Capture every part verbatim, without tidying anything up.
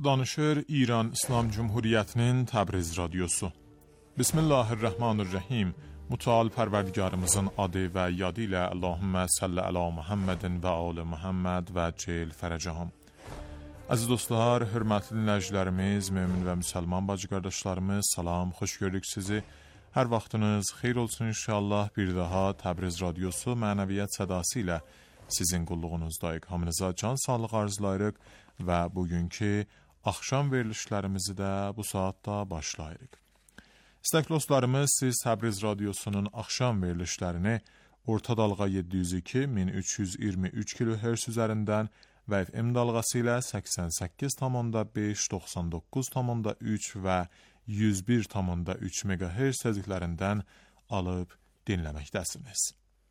Danışır İran İslam Cumhuriyetinin Təbriz Radyosu. Bismillahirrahmanirrahim. Müteal Pərverdigarımızın adı ve yadı ile Allahümme salli ala Muhammedin ve ala Muhammed ve cel fərəcəhəm. Aziz dostlar, hörmətli dinləyicilərimiz, mümin ve müsəlman bacı qardaşlarımız, salam, xoş gördük sizi. Hər vaxtınız xeyir olsun inşallah. Bir daha Təbriz Radyosu mənəviyyat sədası ilə sizin qulluğunuzdayıq. Hamınıza can sağlıq arzulayırıq və bugünkü axşam verilişlərimizi də bu saatda başlayırıq. İstəkli dostlarımız, siz Təbriz Radyosunun axşam verilişlərini orta dalğa yeddi yüz iki min üç yüz iyirmi üç kilohertz üzərindən və F M dalğası ilə səksən səkkiz tam beş, doxsan doqquz tam üç və yüz bir tam üç megahertz tezliklərindən alıb dinləməkdəsiniz.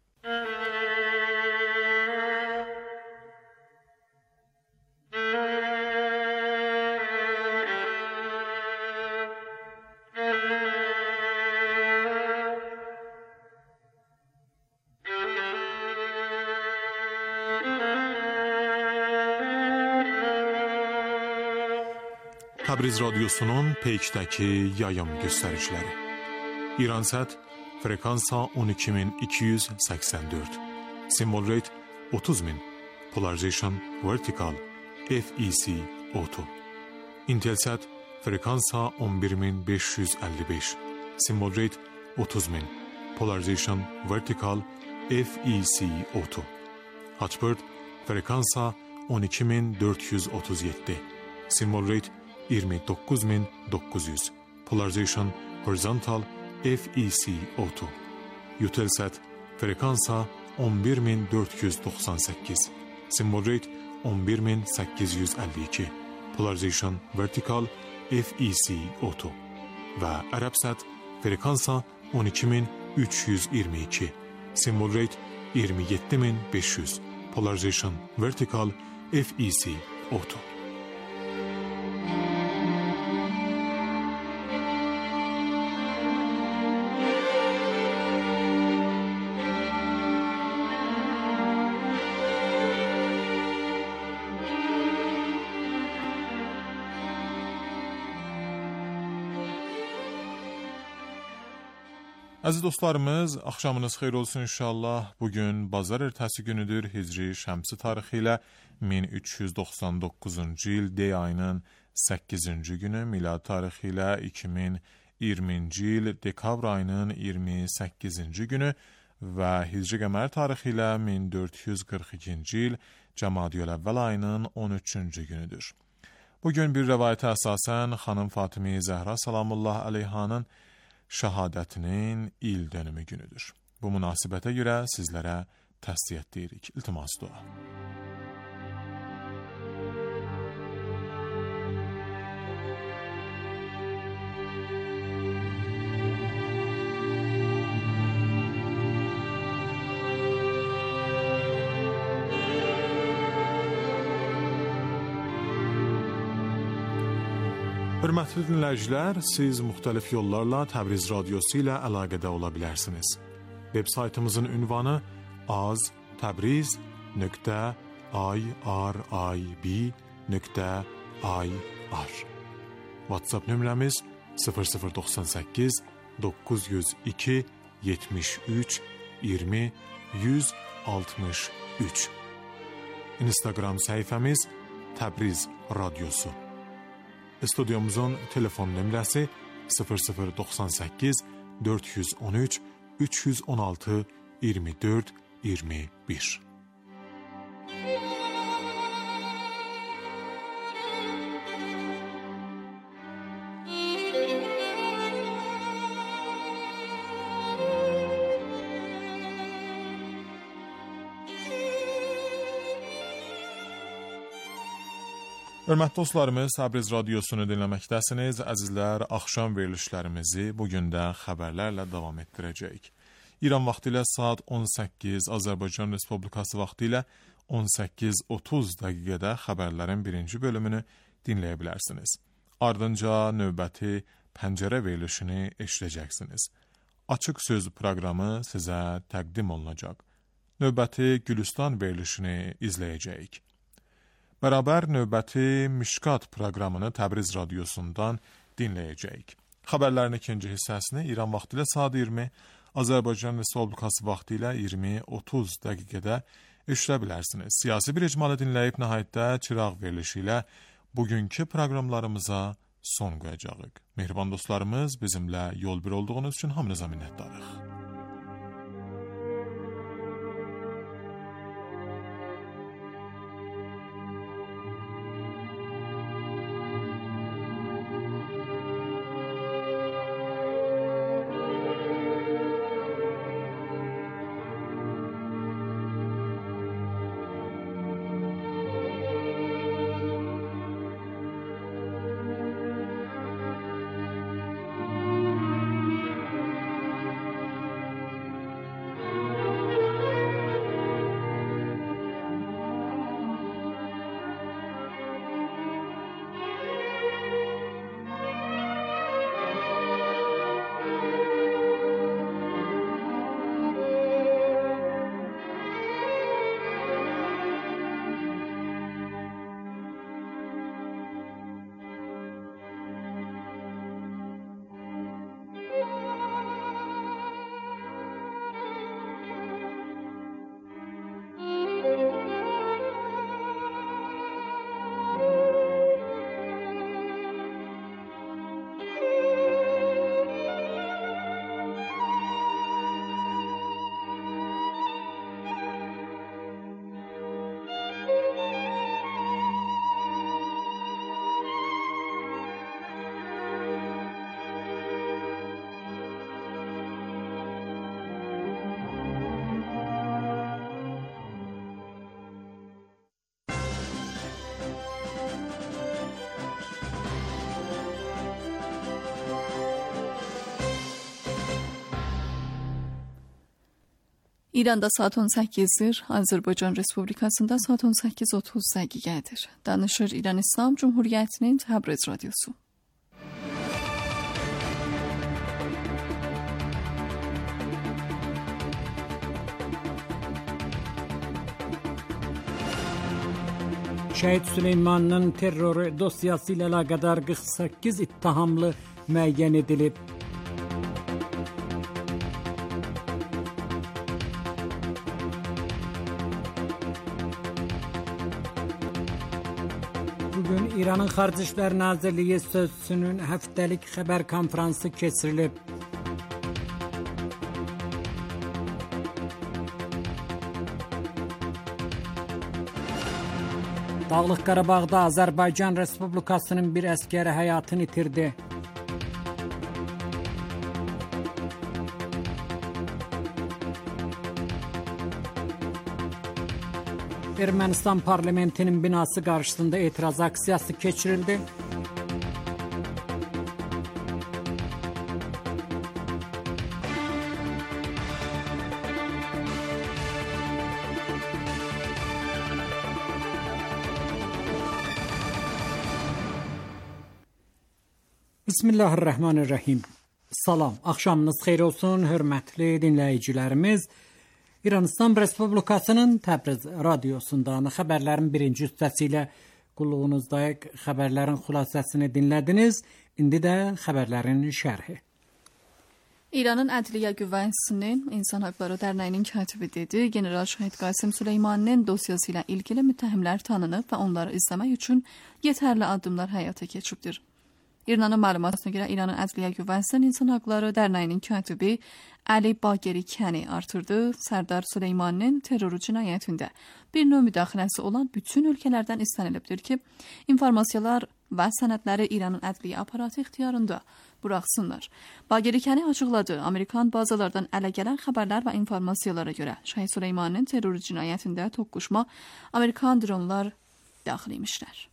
Təbriz Radyosunun peykdəki yayım göstəriciləri. İransat frekansa on iki min iki yüz səksən dörd, symbol rate otuz min, polarization vertical, F E C auto. Intelsat frekansa on bir min beş yüz əlli beş, symbol rate otuz min, polarization vertical, F E C auto. Hotbird frekansa on iki min dörd yüz otuz yeddi, symbol rate iyirmi doqquz min doqquz yüz, polarization horizontal, F E C auto. Eutelsat frekansa on bir min dörd yüz doxsan səkkiz, symbol rate on bir min səkkiz yüz əlli iki, polarization vertical, F E C auto. Və Arabsat frekansa on iki min üç yüz iyirmi iki, symbol rate iyirmi yeddi min beş yüz, polarization vertical, F E C auto. Aziz dostlarımız, axşamınız xeyir olsun inşallah. Bugün bazar ertəsi günüdür. Hicri şəmsi tarixi ilə min üç yüz doxsan doqquzuncu il dey ayının səkkizinci günü, milad tarixi ilə iki min iyirminci il dekabr ayının iyirmi səkkizinci günü və hicri qəmər tarixi ilə min dörd yüz qırx ikinci il Cəmadiyül əvvəl ayının on üçüncü günüdür. Bugün bir rəvayətə əsasən xanım Fatimi Zəhra salamullah əleyhanın şəhadətinin il dönümü günüdür. Bu münasibətə görə sizlərə təsdiyyət deyirik. İltimas dua. Hörmətli dinləyicilər, siz müxtəlif yollarla Təbriz Radyosu ilə əlaqədə ola bilərsiniz. Web saytımızın ünvanı az təbriz nöqtə irib nöqtə ir. WhatsApp nömrəmiz sıfır sıfır doxsan səkkiz doqquz yüz iki yetmiş üç iyirmi yüz altmış üç. Instagram səhifəmiz Təbriz Radyosu. Stüdyomuzun telefon nömrəsi sıfır sıfır doxsan səkkiz dörd yüz on üç üç yüz on altı iyirmi dörd iyirmi bir. Hörmətli dostlarımız, Təbriz Radiosunu dinləməkdəsiniz. Əzizlər, axşam verilişlərimizi bugün də xəbərlərlə davam etdirəcəyik. İran vaxtı ilə saat on səkkiz, Azərbaycan Respublikası vaxtı ilə on səkkiz otuz dəqiqədə xəbərlərin birinci bölümünü dinləyə bilərsiniz. Ardınca növbəti pəncərə verilişini eşidəcəksiniz. Açıq söz proqramı sizə təqdim olunacaq. Növbəti Gülüstan verilişini izləyəcəyik. Bərabər növbəti Mişkat proqramını Təbriz radiosundan dinləyəcəyik. Xəbərlərin ikinci hissəsini İran vaxtı ilə saat iyirmi, Azərbaycan Respublikası vaxtı ilə iyirmi otuz dəqiqədə eşidə bilərsiniz. Siyasi bir icmalı dinləyib nəhayətdə çıraq verilişi ilə bugünkü proqramlarımıza son qoyacağıq. Mehriban dostlarımız, bizimlə yol bir olduğunuz üçün hamınıza minnətdarıq. İranda saat on səkkizdir, Azərbaycan Respublikasında saat on səkkiz otuz dəqiqədir. Danışır İran İslam Cumhuriyyətinin Təbriz radiosu. Şəhid Süleymanın terror dosyası ilə əlaqədar qırx səkkiz ittihamlı müəyyən edilib. Bugün İranın Xarici İşlər Nazirliyi sözçüsünün həftəlik xəbər konfransı keçirilib. Dağlıq Qarabağda Azərbaycan Respublikasının bir əskəri həyatını itirdi. Ermənistan parlamentinin binası qarşısında etiraz aksiyası keçirildi. Bismillahirrahmanirrahim. Salam, axşamınız xeyir olsun, hörmətli dinləyicilərimiz. İran İslam Respublikasının Təbriz radiosundan xəbərlərin birinci hissəsi ilə qulluğunuzdayıq. Xəbərlərin xülasəsini dinlədiniz. İndi də xəbərlərin şərhi. İranın Ədliyyə Qüvvəsinin İnsan Hüquqları Dərnəyinin katibi dedi, General Şəhid Qasım Süleymaninin dosyası ilə ilgili müttəhimlər tanınıb və onları izləmək üçün yetərli addımlar həyata keçibdir. İranın məlumatına görə İranın Ədliyyə Qüvvəsinin İnsan Hüquqları Dərnəyinin katibi Əli Baqeri Kəni artırdı. Sərdar Süleymaninin terror cinayətində bir növ müdaxiləsi olan bütün ölkələrdən istənilibdir ki, informasiyalar və sənədləri İranın ədliyyə aparatı ixtiyarında buraxsınlar. Baqeri Kəni açıqladı, Amerikan bazalardan ələ gələn xəbərlər və informasiyalara görə Şəhid Süleymaninin terror cinayətində toqquşma Amerikan dronlar daxil imişlər.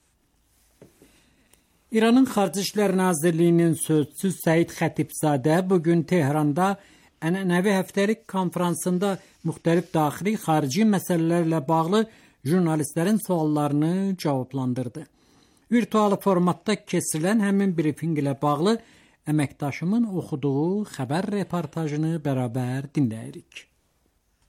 İranın Xarici İşlər Nazirliyinin sözçüsü Səid Xətibzadə bugün Tehranda ənənəvi həftəlik konfransında müxtəlif daxili xarici məsələlərlə bağlı jurnalistlərin suallarını cavablandırdı. Virtual formatda keçirilən həmin brifinq ilə bağlı əməkdaşımın oxuduğu xəbər reportajını bərabər dinləyirik.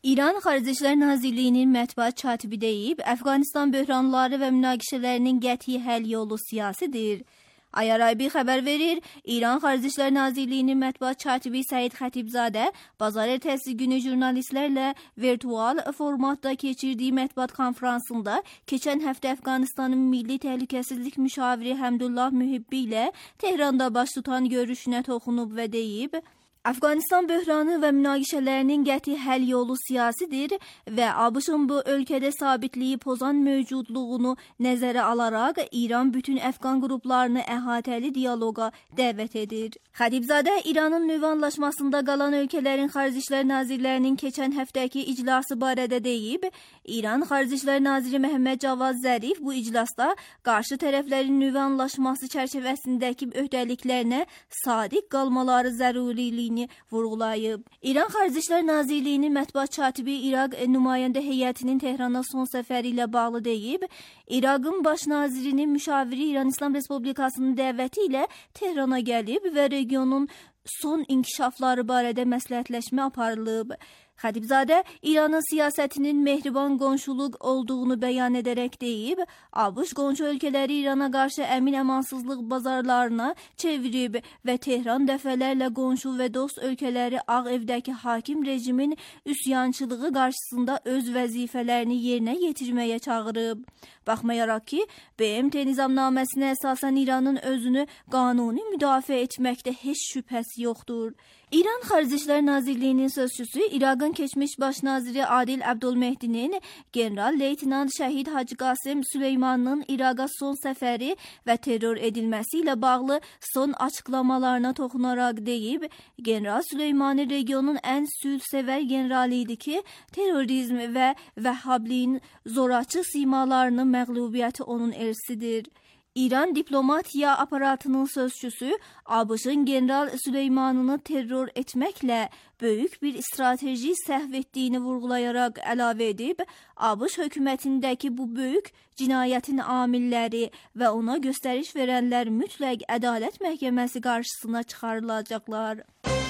İran Xarici İşlər Nazirliyinin mətbuat katibi deyib, Əfqanistan böhranları və münaqişələrinin qəti həll yolu siyasidir. Ayaraybi xəbər verir, İran Xarici İşlər Nazirliyinin mətbuat katibi Səid Xətibzadə bazar ertəsi günü jurnalistlərlə virtual formatda keçirdiyi mətbuat konferansında keçən həftə Əfqanistanın Milli Təhlükəsizlik Müşaviri Həmdullah Mühibbi ilə Tehranda baş tutan görüşünə toxunub və deyib, Əfqanistan böhranı və münaqişələrinin qəti həll yolu siyasidir və ABŞ-ın bu ölkədə sabitliyi pozan mövcudluğunu nəzərə alaraq İran bütün Əfqan qruplarını əhatəli dialoqa dəvət edir. Xətibzadə İranın nüvə anlaşmasında qalan ölkələrin Xarici İşlər Nazirlərinin keçən həftəki iclası barədə deyib, İran Xarici İşlər Naziri Məhəmməd Cavad Zərif bu iclasda qarşı tərəflərin nüvə anlaşması çərçivəsindəki öhdəliklərinə sadiq qalmaları zəruriliyi vurğulayıb. İran Xarici İşlər Nazirliyinin mətbuat katibi İraq nümayəndə heyətinin Tehrana son səfəri ilə bağlı deyib, İraqın baş nazirinin müşaviri İran İslam Respublikasının dəvəti ilə Tehrana gəlib və regionun son inkişafları barədə məsləhətləşmə aparılıb. Xətibzadə İranın siyasətinin mehriban qonşuluq olduğunu bəyan edərək deyib, ABŞ qonşu ölkələri İrana qarşı əmin-əmansızlıq bazarlarına çevirib və Tehran dəfələrlə qonşu və dost ölkələri Ağ Evdəki hakim rejimin üsyançılığı qarşısında öz vəzifələrini yerinə yetirməyə çağırıb. Baxmayaraq ki, B M T nizamnaməsinə əsasən İranın özünü qanuni müdafiə etməkdə heç şübhəsi yoxdur. İran Xarici İşlər Nazirliyinin sözçüsü İraqın keçmiş baş naziri Adil Əbdülmehdinin general leytenant şəhid Hacı Qasım Süleymanın İraqa son səfəri və terror edilməsi ilə bağlı son açıqlamalarına toxunaraq deyib, general Süleymani regionun ən sülhsevər generali idi ki, terrorizm və vəhhabliyin zorakı simalarının məğlubiyyəti onun ersidir. İran diplomatiya aparatının sözçüsü ABŞ-ın general Süleymanını terror etməklə böyük bir strateji səhv etdiyini vurğulayaraq əlavə edib, ABŞ hökumətindəki bu böyük cinayətin amilləri və ona göstəriş verənlər mütləq ədalət məhkəməsi qarşısına çıxarılacaqlar.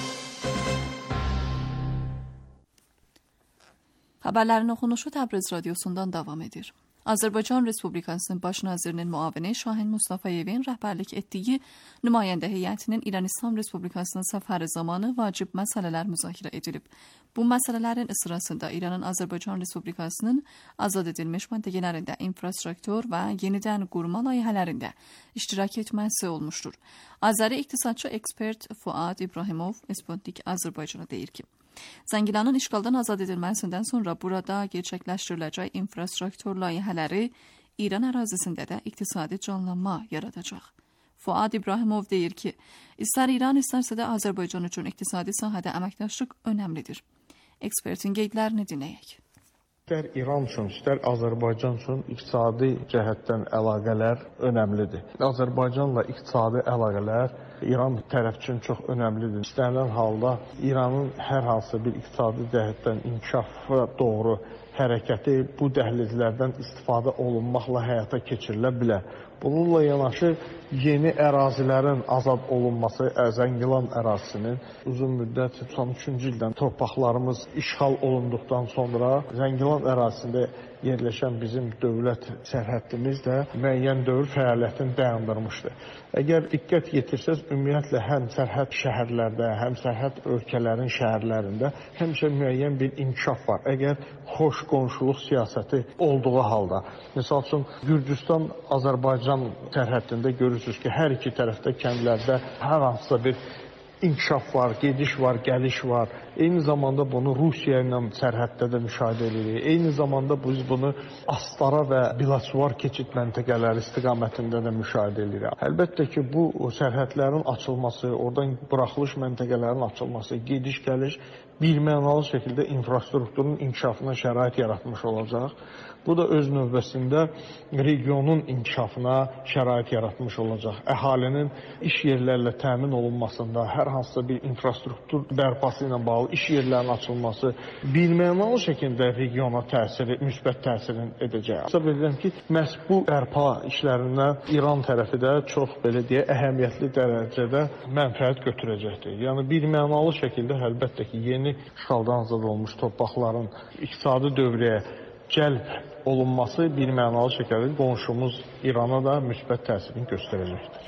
Xəbərlərin oxunuşu Təbriz radiosundan davam edir. Azərbaycan Respublikasının Baş Nazirinin müavini Şahin Mustafayevin rəhbərlik etdiyi nümayəndə heyətinin İran İslam Respublikasının səfəri zamanı vacib məsələlər müzakirə edilib. Bu məsələlərin sırasında İranın Azərbaycan Respublikasının azad edilmiş məntəqələrində infrastruktur və yenidən qurma layihələrində iştirak etməsi olmuşdur. Azəri iqtisadçı ekspert Fuad İbrahimov Sputnik Azərbaycana deyir ki, Zəngilanın işğaldan azad edilməsindən sonra burada gerçəkləşdiriləcək infrastruktur layihələri İran ərazisində də iqtisadi canlanma yaradacaq. Fuad İbrahimov deyir ki, istər İran, istərsə də Azərbaycan üçün iqtisadi sahədə əməkdaşlıq önəmlidir. Ekspertin qeydlərini dinləyək. İstər İran üçün, istər Azərbaycan üçün iqtisadi cəhətdən əlaqələr önəmlidir. Azərbaycanla iqtisadi əlaqələr İran tərəf üçün çox önəmlidir. İstənilən halda İranın hər hansı bir iqtisadi cəhətdən inkişafa doğru hərəkəti bu dəhlizlərdən istifadə olunmaqla həyata keçirilə bilər. Bununla yanaşı yeni ərazilərin azad olunması, Zəngilan ərazisinin uzun müddət son üçüncü ildən torpaqlarımız işğal olunduqdan sonra Zəngilan ərazisində yerləşən bizim dövlət sərhəddimiz də müəyyən dövr fəaliyyətini dayandırmışdır. Əgər diqqət yetirsəz, ümumiyyətlə həm sərhəd şəhərlərdə, həm sərhəd ölkələrin şəhərlərində həmişə müəyyən bir inkişaf var. Əgər xoş qonşuluq siyasəti olduğu halda, misal üçün Gürcüstan, Azərbaycan sərhəddində görürsünüz ki, hər iki tərəfdə kəndlərdə hər hansısa bir inkişaf var, gediş var, gəliş var. Eyni zamanda bunu Rusiya ilə sərhəddə də müşahidə edirik. Eyni zamanda biz bunu Astara və Bilaçvar keçid məntəqələri istiqamətində də müşahidə edirik. Əlbəttə ki, bu sərhədlərin açılması, oradan buraxılış məntəqələrin açılması, gediş-gəliş birmənalı şəkildə infrastrukturun inkişafına şərait yaratmış olacaq. Bu da öz növbəsində regionun inkişafına şərait yaratmış olacaq. Əhalinin iş yerlərlə təmin olunmasında, hər hansısa bir infrastruktur bərpası ilə bağlı açılmalı, iş yerlərinin açılması birmənalı şəkildə regiona təsir, müsbət təsirin edəcək. Hesab edirəm ki, məhz bu bərpa işlərindən İran tərəfi də çox belə deyə əhəmiyyətli dərəcədə mənfəət götürəcəkdir. Yəni birmənalı şəkildə əlbəttə ki, yeni işğaldan azad olmuş torpaqların iqtisadi dövrəyə cəlb olunması birmənalı şəkildə qonşumuz İrana da müsbət təsirini göstərəcəkdir.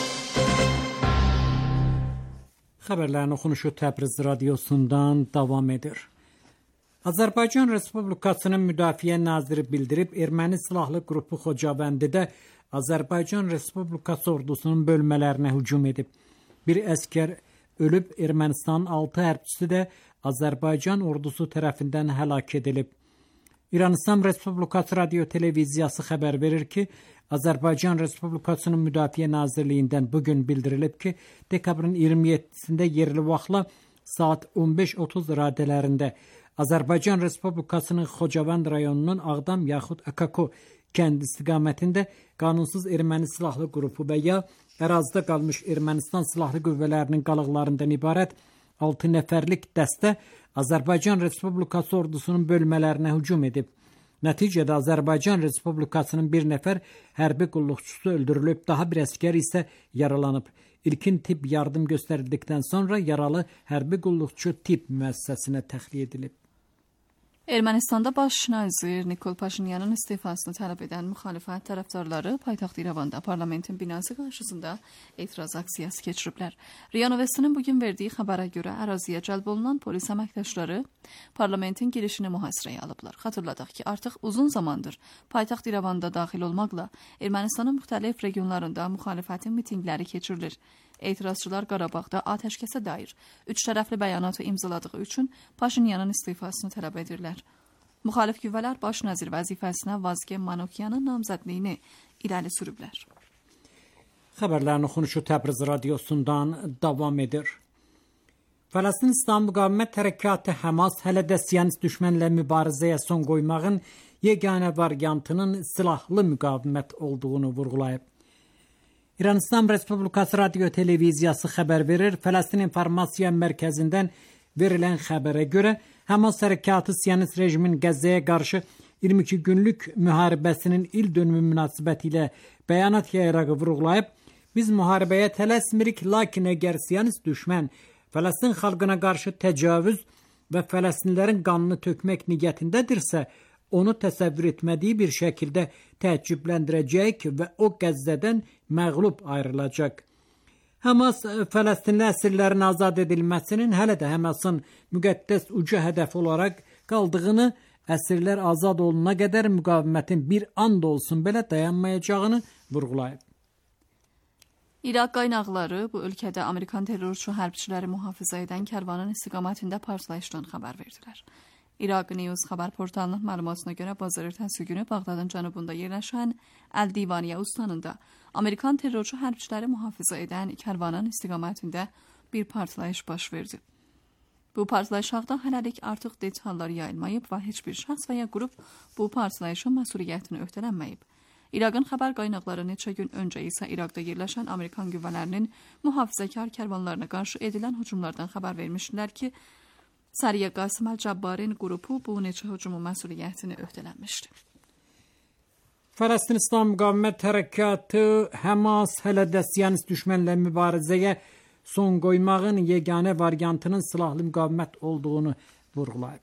Xəbərlərin oxunuşu Təbriz radiosundan davam edir. Azərbaycan Respublikasının Müdafiə Naziri bildirib, erməni silahlı qrupu Xocavəndidə Azərbaycan Respublikası ordusunun bölmələrinə hücum edib. Bir əskər ölüb, Ermənistanın altı hərbçisi də Azərbaycan ordusu tərəfindən həlak edilib. İran İslam Respublikası Radio Televiziyası xəbər verir ki, Azərbaycan Respublikasının Müdafiə Nazirliyindən bugün bildirilib ki, dekabrın iyirmi yeddisində yerli vaxtla saat on beş otuz radələrində Azərbaycan Respublikasının Xocavənd rayonunun Ağdam yaxud Akako kənd istiqamətində qanunsuz erməni silahlı qrupu və ya ərazidə qalmış Ermənistan silahlı qüvvələrinin qalıqlarından ibarət altı nəfərlik dəstə Azərbaycan Respublikası ordusunun bölmələrinə hücum edib. Nəticədə Azərbaycan Respublikasının bir nəfər hərbi qulluqçusu öldürülüb, daha bir əskər isə yaralanıb. İlkin tibb yardım göstərildikdən sonra yaralı hərbi qulluqçu tibb müəssisəsinə təxliyə edilib. Ermənistanda baş nazir Nikol Paşinyanın istifasını tələb edən müxalifət tərəfdarları paytaxt İrəvanda parlamentin binası qarşısında etiraz aksiyası keçiriblər. RIA Növəsinin bugün verdiyi xəbərə görə əraziyə cəlb olunan polis əməkdaşları parlamentin girişini mühasirəyə alıblar. Xatırladaq ki, artıq uzun zamandır paytaxt İrəvanda daxil olmaqla Ermənistanın müxtəlif regionlarında müxalifətin mitinqləri keçirilir. Etirazçılar Qarabağda atəşkəsə dair üç tərəfli bəyanatı imzaladığı üçün Paşinyanın istifasını tələb edirlər. Müxalif qüvvələr baş nazir vəzifəsinə Vazgen Manukyanın namzədliyini irəli sürüblər. Xəbərlərin oxunuşu Təbriz radiosundan davam edir. Fələstin İslam Müqavimət Hərəkatı Həmas hələ də siyonist düşmənlə mübarizəyə son qoymağın yeganə variantının silahlı müqavimət olduğunu vurğulayıb. İran İslam Respublikası Radio Televiziyası xəbər verir. Fələstin İnformasiya Mərkəzindən verilən xəbərə görə Həmas hərəkatı siyonist rejimin Qəzzəyə qarşı iyirmi iki günlük müharibəsinin il dönümü münasibətilə bəyanat yayaraq vurğulayıb, biz müharibəyə tələsmirik, lakin əgər siyonist düşmən Fələstin xalqına qarşı təcavüz və Fələstinlərin qanını tökmək niyyətindədirsə, onu təsəvvür etmədiyi bir şəkildə təəccübləndirəcək və o Qəzzədən məğlub ayrılacaq. Həmas Fələstinli əsirlərin azad edilməsinin hələ də Həmasın müqəddəs ucu hədəf olaraq qaldığını, əsirlər azad olunana qədər müqavimətin bir an da olsun belə dayanmayacağını vurğulayıb. İraq qaynaqları bu ölkədə Amerikan terrorçu hərbçiləri mühafizə edən kərvanın istiqamətində partlayışdan xəbər verdilər. İraq News xəbər portalının məlumatına görə bazar ertəsi günü Bağdadın cənubunda yerləşən Əl-Divaniyə ustanında Amerikan terrorçu hərbçiləri mühafizə edən kərvanın istiqamətində bir partlayış baş verdi. Bu partlayış haqqında hələlik artıq detallar yayılmayıb və heç bir şəxs və ya qrup bu partlayışın məsuliyyətini öhdələnməyib. İraqın xəbər qaynaqları neçə gün öncə isə İraqda yerləşən Amerikan qüvvələrinin mühafizəkar kərvanlarına qarşı edilən hücumlardan xəbər vermişdilər ki, Səriyə Qasım Əl-Cabbarin qrupu bu neçə hücumun məsuliyyətini öhdələnmişdi. Fələstin İslam Müqavimət Hərəkatı Həmas hələ də siyonist düşmənlə mübarizəyə son qoymağın yeganə variantının silahlı müqavimət olduğunu vurğulayıb.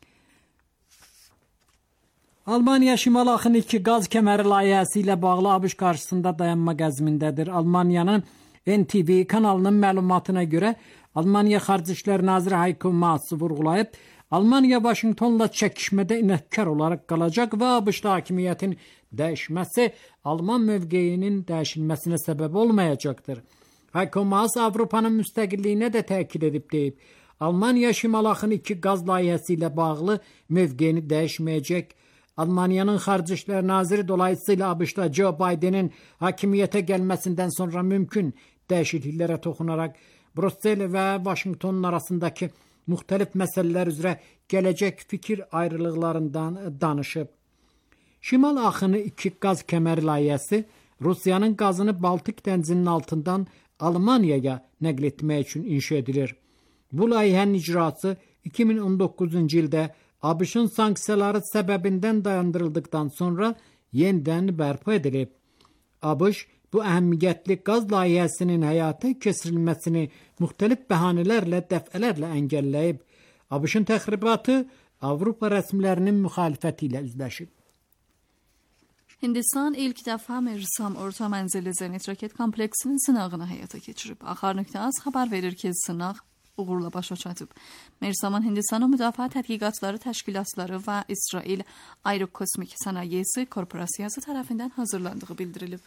Almaniya Şimal Axın iki qaz kəməri layihəsi ilə bağlı ABŞ qarşısında dayanma qəzmindədir. Almaniyanın N T V kanalının məlumatına görə Almaniya Xarici İşlər Naziri Heiko Maas vurğulayıb, Almaniya Vaşinqtonla çəkişmədə inadkar olaraq qalacaq və ABŞ-da hakimiyyətin dəyişməsi Alman mövqeyinin dəyişilməsinə səbəb olmayacaqdır. Heiko Maas Avropanın müstəqilliyinə də təkid edib deyib, Almaniya Şimal Axın iki qaz layihəsi ilə bağlı mövqeyini dəyişməyəcək. Almaniyanın Xarici İşlər Naziri dolayısıyla ABŞ-da Joe Bidenin hakimiyyətə gəlməsindən sonra mümkün dəyişikliklərə toxunaraq Brüssel və Vaşinqtonun arasındakı müxtəlif məsələlər üzrə gələcək fikir ayrılıqlarından danışıb. Şimal Axını iki qaz kəməri layihəsi Rusiyanın qazını Baltik dənizinin altından Almaniyaya nəql etmək üçün inşa edilir. Bu layihənin icrası iki min on doqquzuncu ildə ABŞ-ın sanksiyaları səbəbindən dayandırıldıqdan sonra yenidən bərpa edilib. ABŞ bu əhəmiyyətli qaz layihəsinin həyata keçirilməsini müxtəlif bəhanələrlə dəfələrlə əngəlləyib. ABŞ-ın təxribatı Avropa rəsmilərinin müxalifəti ilə üzləşib. Hindistan ilk dəfə Mersam orta mənzilli zenit raket kompleksinin sınağını həyata keçirib. Axar nöqtə az xəbər verir ki, sınaq uğurla başa çatıb. Mersamın Hindistanın Müdafiə Tədqiqatları Təşkilatları və İsrail Aerokosmik Sənayesi Korporasiyası tərəfindən hazırlandığı bildirilib.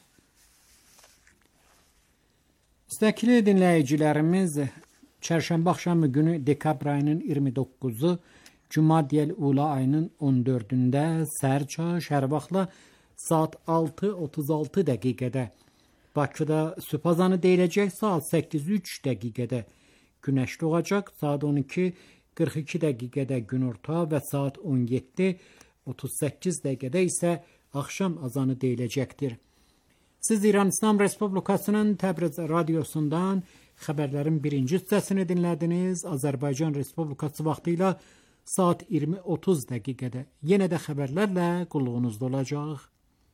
İstəkli dinləyicilərimiz, çərşənbə axşamı günü dekabr ayının iyirmi doqquzu, Cumadiyəl Ula ayının on dördündə səhər çağı şəhər vaxtla saat altı otuz altı dəqiqədə, Bakıda sübhazanı deyiləcək saat səkkiz üç dəqiqədə, Günəş doğacaq saat on iki qırx iki dəqiqədə günorta və saat on yeddi otuz səkkiz dəqiqədə isə axşam azanı deyiləcəkdir. Siz İran İslam Respublikasının Təbriz radiosundan xəbərlərin birinci hissəsini dinlədiniz. Azərbaycan Respublikası vaxtı ilə saat iyirmi otuz dəqiqədə yenə də xəbərlərlə qulluğunuzda olacaq.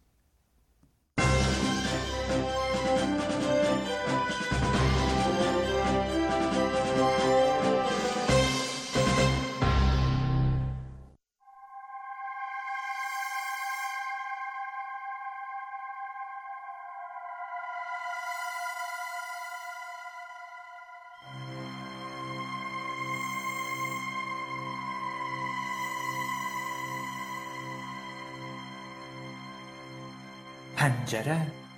پنجره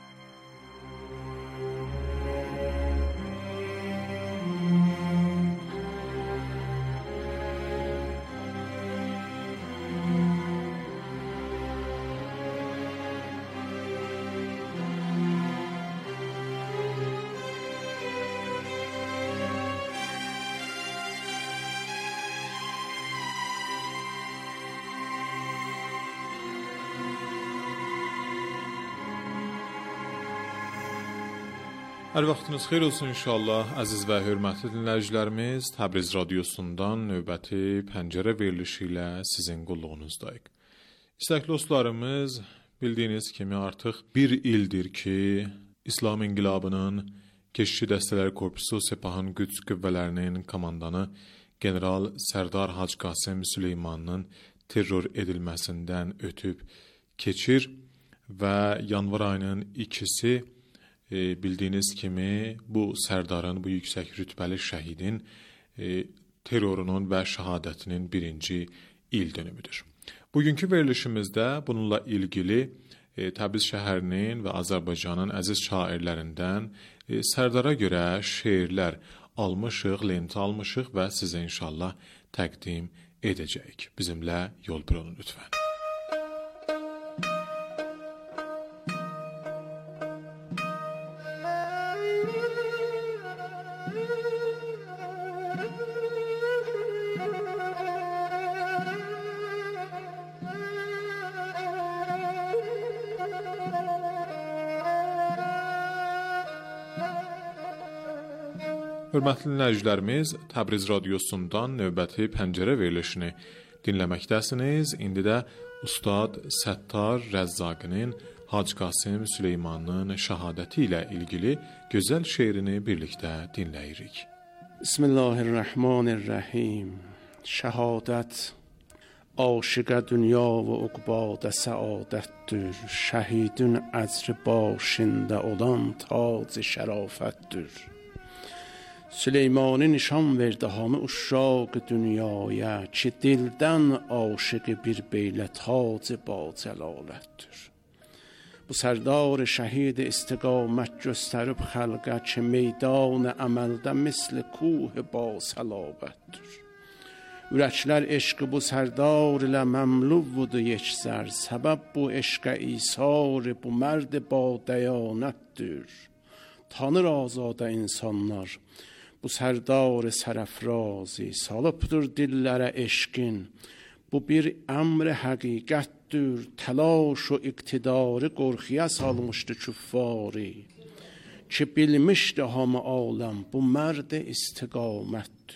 Hər vaxtınız xeyir olsun inşallah, əziz və hörmətli dinləyicilərimiz. Təbriz radiosundan növbəti pəncərə verilişi ilə sizin qulluğunuzdayıq. İstəkli dostlarımız, bildiyiniz kimi artıq bir ildir ki, İslam İnqilabının Keşişçi Dəstələr Korpusu Sepahın Qüds qüvvələrinin komandanı General Sərdar Hacı Qasım Süleymanın terror edilməsindən ötüb keçir və yanvar ayının ikisi E, bildiyiniz kimi bu Sərdarın, bu yüksək rütbəli şəhidin e, terrorunun və şəhadətinin birinci il dönümüdür. Bugünkü verilişimizdə bununla ilgili e, Təbriz şəhərinin və Azərbaycanın əziz şairlərindən e, Sərdara görə şeirlər almışıq, lenti almışıq və sizə inşallah təqdim edəcəyik. Bizimlə yol bir olun lütfən. Hörmətli dinləyicilərimiz, Təbriz radiosundan növbəti pəncərə verilişini dinləməkdəsiniz. İndi də Ustad Səttar Rəzzaqinin Hacı Qasım Süleymanın şəhadəti ilə ilgili gözəl şeirini birlikdə dinləyirik. Bismillahirrahmanirrahim. Şəhadət aşiqə dünya və uqbadə səadətdir. Şəhidün əcri başində olan tac şərafətdir. Süleymanı nişan verdi hamı uşaq dünyaya ki dildən aşıqı bir beylə tac ba cəlalətdir. Bu sərdar şəhid istiqamət göstərib xəlqə ki meydan əməldə misli kuh ba səlavətdir. Ürəklər eşqi bu sərdar ilə məmluvudu yeksər, səbəb bu eşqə isar bu mərd ba dəyanətdir. Tanır azadə insanlar bu sərdar sərəfrazi, salıbdır dillərə eşqin. Bu bir əmr həqiqətdir, təlaş و iqtidarı qorxuya salmışdı küffarı. Ki bilmişdi hamı aləm bu mərd istiqamətdir.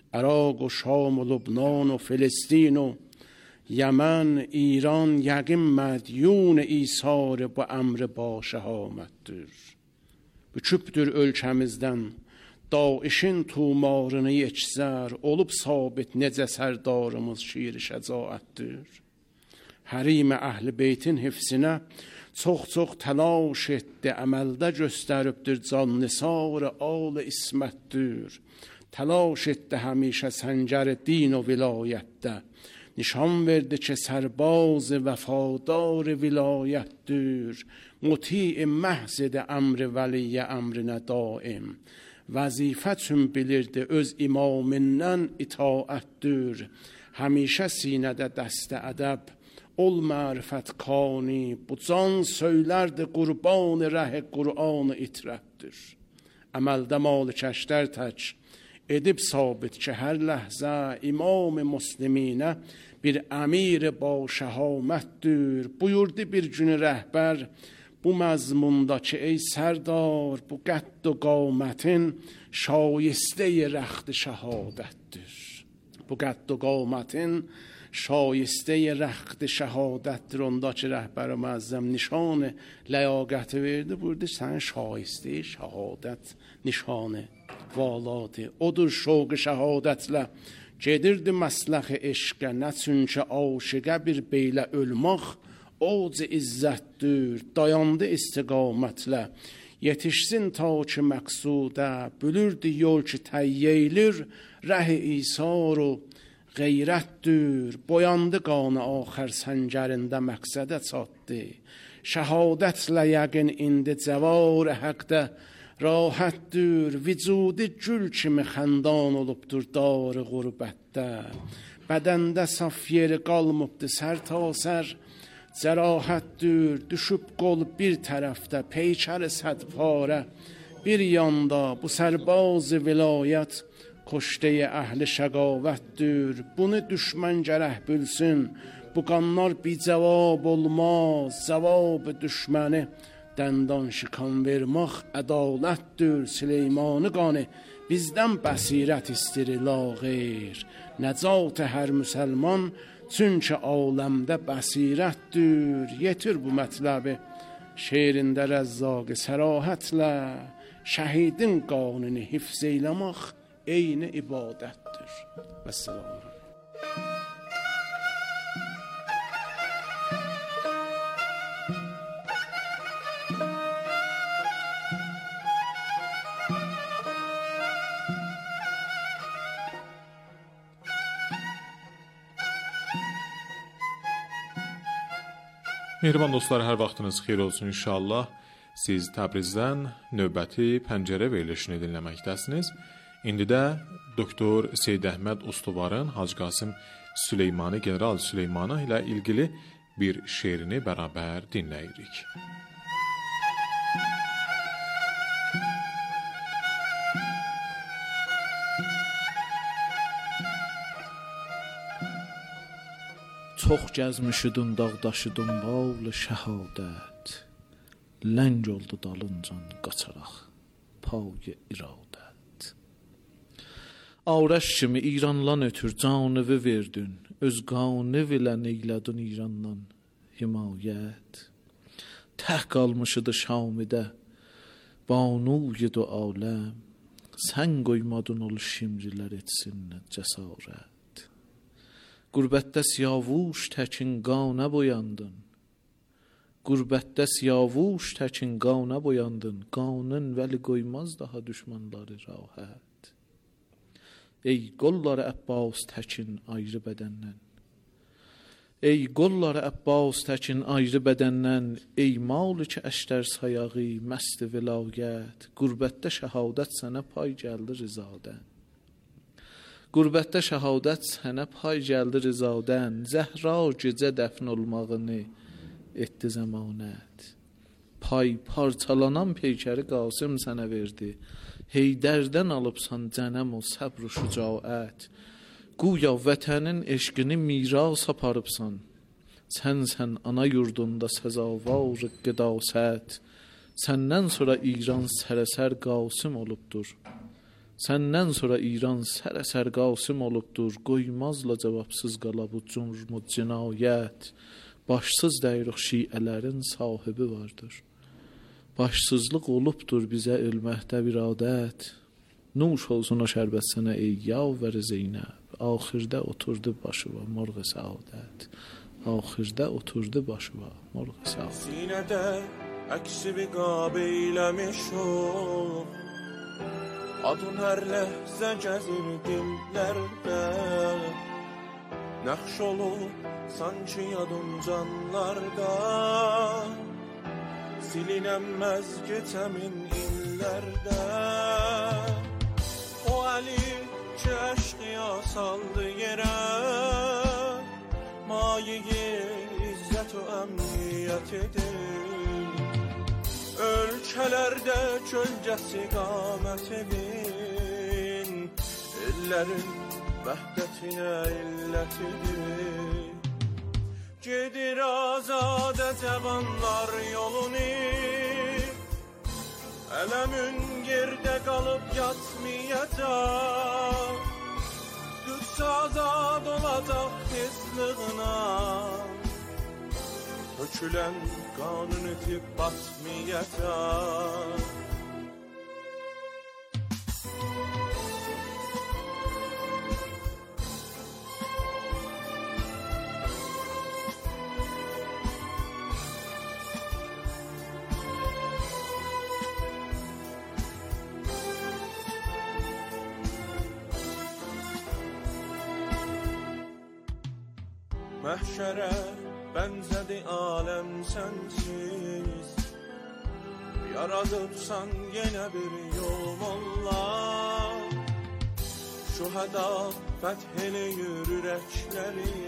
عراق و شام و لبنان و فلسطین و Yemen, İran yəqin mədyun İsar bu əmri ba şəhamətdir. Bükübdür ölkəmizdən Daişin tumarını yekzər, olub sabit necə sərdarımız şiir şəcaətdir. Hərim-i əhl-i beytin hifzinə çox-çox təlaş etdi, əməldə göstəribdir can nisar al ismətdir. Təlaş etdi həmişə səngər din و vilayətdə. نشان verdi که سرباز وفادار ولایتdir. مطیع محض امر ولی امرine daim. Vəzifə üçün bilirdi öz imamından itaətdir. Həmişə sinədə dəstə ədəb ol mərifət kani. Bu can söylərdi qurban rəh Qur'an itrətdir. Əməldə malikəşlər tək edib sabit ki hər ləhzə imam müsliminə bir əmir ba şəhamətdir. Buyurdu bir gün rəhbər bu məzmunda ki ey sərdar bu qədd و qamətin şayistə rəxd şəhadətdir. Bu qədd و qamətin şayistə rəxd şəhadətdir. Onda ki rəhbər müəzzəm nişan ləyaqəti verdi. Buyurdu sən şayistə şəhadət nişanı valadı. Odur şoq şəhadətlə gedirdi məsləx eşqə, nə çünki aşiqə bir beylə ölmək oc izzətdir. Dayandı istiqamətlə yetişsin ta ki məqsudə, bülürdü yol ki təyyeylir rəh İsar و qeyrətdir. Boyandı qanı axər səngərində məqsədə çatdı. Şəhadətlə yəqin indi cəvar həqdə راحتdir. Vücudu gül kimi xəndan olubdur dar qürbətdə. Bədəndə saf yeri qalmıbdı sər ta sər cərahətdir. Düşüb qol bir tərəfdə peykər sədparə bir yanda. Bu sərbaz vilayət kuştəyə əhli şəqavətdir. Bunu düşmən gərək bilsin. Bu qanlar bir cavab olmaz. Cavab düşməni dəndən şikan vermək ədalətdir. Süleymanı qanı bizdən bəsirət istiri la qeyr. Nəcat hər müsəlman çünki aləmdə bəsirətdir. Yetir bu mətləbi şeirində Rəzzaq sərahətlə. Şəhidin qanını hifz eyləmək eyni ibadətdir. Vəssalam. Mehriban dostlar, hər vaxtınız xeyir olsun inşallah. Siz Təbrizdən növbəti pəncərə verilişini dinləməkdəsiniz. İndi də doktor Seyyid Əhməd Ustuvarın Hacı Qasım Süleymanı, General Süleymanı ilə ilgili bir şeirini bərabər dinləyirik. Çox gəzmişidin dağdaşıdın bağlı şəhadət. Ləng oldu dalıncan qaçaraq pay iradət. Avraş kimi İranlan ötür canıvı verdin. Öz qanıv ilə neylədin İrandan himayət. Təh qalmışıdı Şamidə banuydu aləm. Sən qoymadın ol şimrilər etsin cəsarət. Qürbətdə siyavuş təkin qana boyandın. Qürbətdə siyavuş təkin qana boyandın. Qanın vəli qoymaz daha düşmanları rahət. Ey qolları Əbbas təkin ayrı bədəndən. Ey qolları Əbbas təkin ayrı bədəndən. Ey Malik əştər sayağı məst vilayət. Qürbətdə şəhadət sənə pay gəldi rizadən. Qürbətdə şəhadət sənə pay gəldi rizadən. Zəhra gecə dəfn olmağını etdi zəmanət. Pay parçalanan peykəri Qasım sənə verdi. Heydərdən alıbsan cənəm o səbr و şücaət. Guya vətənin eşqini miras aparıbsan. Sənsən ana yurdunda səzavar qidasət. Səndən sonra İran sərəsər Qasım olubdur. Səndən sonra İran sərəsər qasim olubdur, qoymazla cavabsız qala bu cürm cinayət. Başsız dəyirik şiələrin sahibi vardır. Başsızlıq olubdur bizə ölməkdə bir adət. Nuş olsun o şərbət sənə ey yavər Zeynəb. Axirdə oturdu başıva morğ səadət. Axirdə oturdu başıva morğ səadət. Sinədə əksi bir qab eyləmiş o, adın hər ləhzə gəzir dillərdə. Nəxş olub sanki yadın canlarda, silinəmməz keçəmin illərdə. O əli ki əşqiya saldı yerə, mayi izzət o əmniyyət edir. Ölkələrdə kölgəsi qamət edin, ellərin vəhdətinə illət edir. Gedir azadə cavanlar yolunu, ələmin yerdə qalıb yatmayacaq. Qüds azad olacaq tezlığına, hökülən qanun etib batmayacaq. Məhşərə bənzədi aləm sənsiz, yaradıbsan yenə bir yollar. Şühəda fəth eləyir ürəkləri,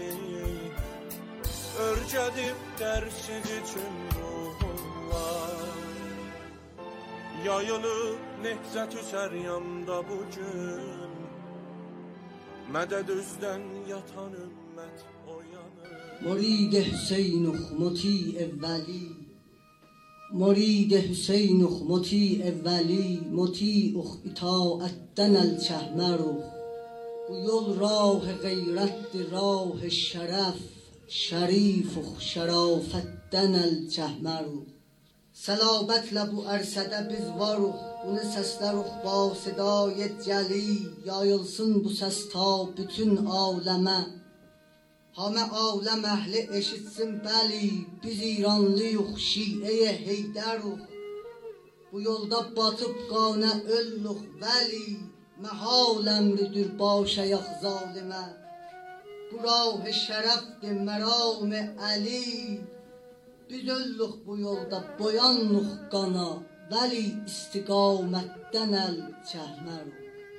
örgədib dərsiz üçün ruhunlar. Yayılıb nehzət-ü səryanda bugün, mədəd üzdən yatan ümmət oyanır. مرید حسین مطیع ولی، مرید حسین مطیع ولی، مطیع اطاعتن الچهمر. Bu yol rah غیرت rah şərəf، şərif şərafətdən الچهمر. Səlabətlə bu ərsədə biz varıq, bunu səsləruq ba sedای cəli, yayılsın bu səs ta bütün aləmə. Hamı aləm əhli eşitsin bəli, biz İranlıyıq, şiəyə heydəruq. Bu yolda batıb qanə öllüq vəli, məhal əmridir başayaq zalimə. Bu rah şərəfdir məram əli, biz öllüq bu yolda boyanlıq qana, vəli istiqamətdən əl çəhməruq.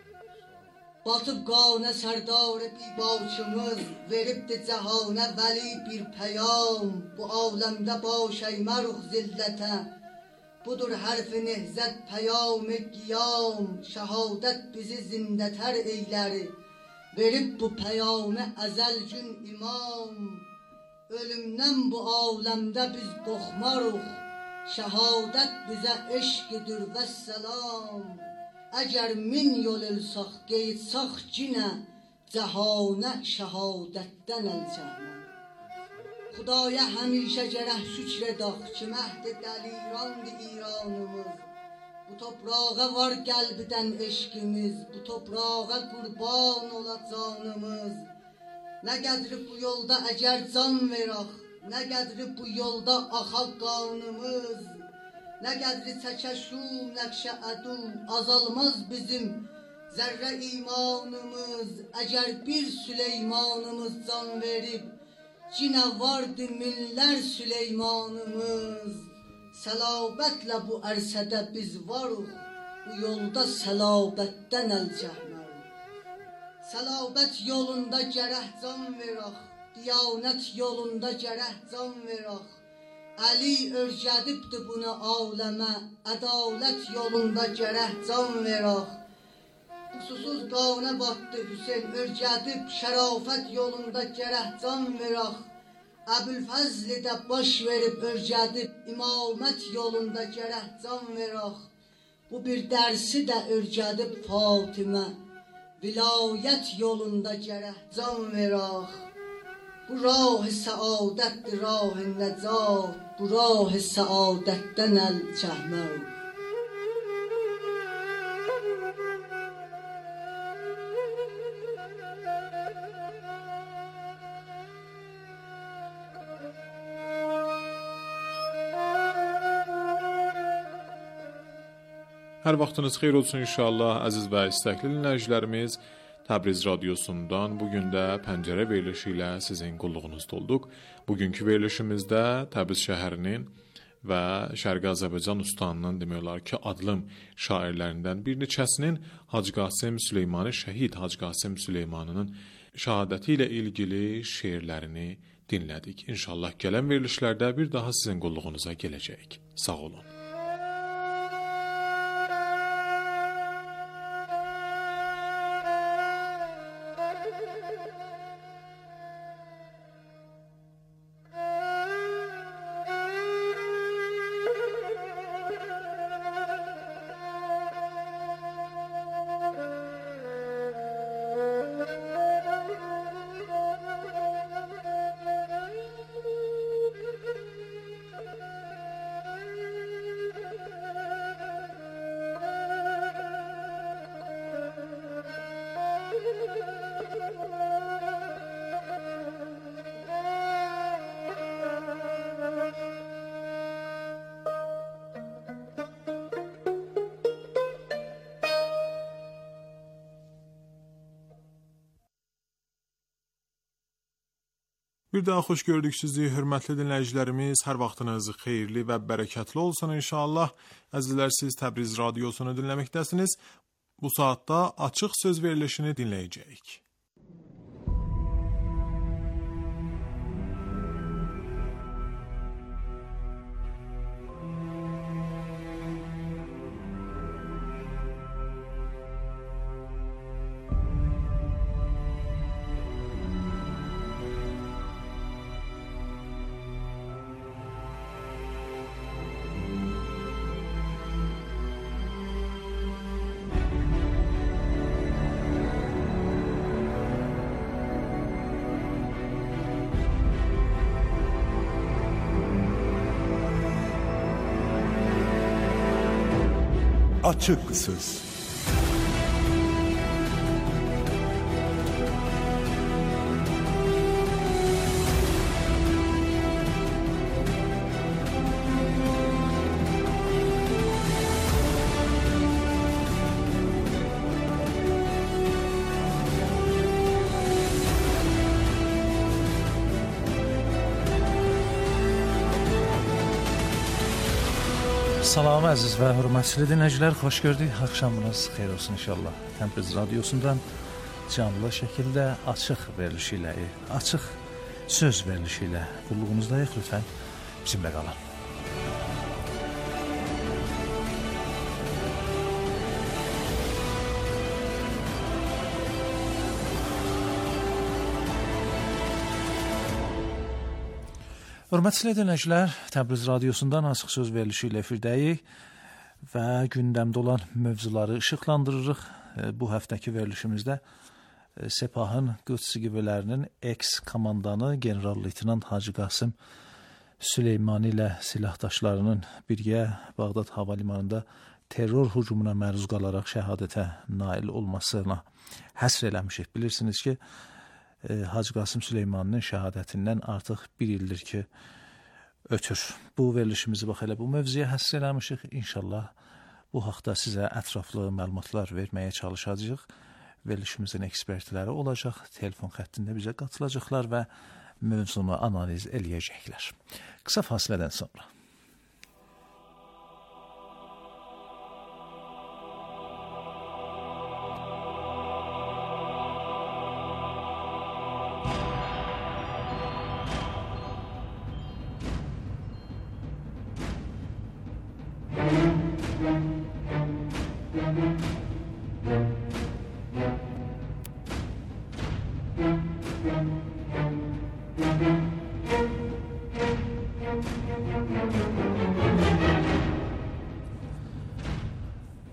Batıb qanə sərdar bibaçımız, veribdi cəhanə vəli bir pəyam. Bu aləmdə baş əyməruq zillətə, budur hərf-i nehzət pəyam-ı qiyam. Şəhadət bizi zindətər eyləri, verib bu pəyam-ı əzəl gün imam. Ölümdən bu aləmdə biz qorxmaruq, şəhadət bizə eşqidir və səlam. Əgər min yol ölsaq, qeyidsaq cinə, cəhanə şəhadətdən əlçəhmə. Xudaya həmişə gərək şükr edaq ki, məhd dəlirandır İranımız. Bu toprağa var qəlbdən eşqimiz, bu toprağa qurban ola canımız. Nə qədri bu yolda əgər can veraq, nə qədri bu yolda axa qanımız. Nə qədri çəkə şum, nəqşə ədu, azalmaz bizim zərrə imanımız. Əgər bir Süleymanımız can verib, cinə vardı minlər Süleymanımız. Səlabətlə bu ərsədə biz varıq, bu yolda səlabətdən əlçəhməruq. Səlabət yolunda gərək can veraq, diyanət yolunda gərək can veraq. Əli örgədibdir bunu aləmə, ədalət yolunda gərək can veraq. Susuz qanə batdı Hüseyn, örgədib şərafət yolunda gərək can veraq. Əbülfəzli də baş verib örgədib imamət yolunda gərək can veraq. Bu bir dersi de örgədib Fatimə, vilayət yolunda gərək can verək. Bu rah-ı səadətdir, rah-ı nəcat, bu rah-ı səadətdən əl çəkmək. Hər vaxtınız xeyir olsun inşallah, əziz və istəkli dinləyicilərimiz. Təbriz radiosundan bugün də pəncərə verilişi ilə sizin qulluğunuzda olduq. Bugünkü verilişimizdə Təbriz şəhərinin və Şərqi Azərbaycan ustanının demək olar ki, adlım şairlərindən bir neçəsinin Hacı Qasım Süleymani, şəhid Hacı Qasım Süleymaninin şəhadəti ilə ilgili şeirlərini dinlədik. İnşallah gələn verilişlərdə bir daha sizin qulluğunuza gələcəyik. Sağ olun. Bir daha xoş gördük sizi, hörmətli dinləyicilərimiz. Hər vaxtınız xeyirli və bərəkətli olsun inşallah. Əzizlər, siz Təbriz radiosunu dinləməkdəsiniz. Bu saatda açıq söz verilişini dinləyəcəyik. Açık Söz. Salam əziz və hörmətli dinləyicilər, xoş gördük. Axşamınız xeyir olsun inşallah. Təbriz radiosundan canlı şəkildə açıq verilişi ilə, açıq söz verilişi ilə qulluğunuzdayıq. Lütfən bizimlə qalın. Hörmətli dinləyicilər, Təbriz radiosundan açıq söz verilişi ilə efirdəyik və gündəmdə olan mövzuları işıqlandırırıq. Bu həftəki verilişimizdə Sepahın Qüds qüvvələrinin eks-komandanı general-leytenant Hacı Qasım Süleymani ilə silahdaşlarının birgə Bağdad hava limanında terror hücumuna məruz qalaraq şəhadətə nail olmasına həsr eləmişik. Bilirsiniz ki, Hacı Qasım Süleymaninin şəhadətindən artıq bir ildir ki, ötür. Bu verilişimizi bax elə bu mövzuya həsr eləmişik. İnşallah bu haqda sizə ətraflı məlumatlar verməyə çalışacağıq. Verilişimizin ekspertləri olacaq, telefon xəttində bizə qatılacaqlar və mövzunu analiz eləyəcəklər. Qısa fasilədən sonra.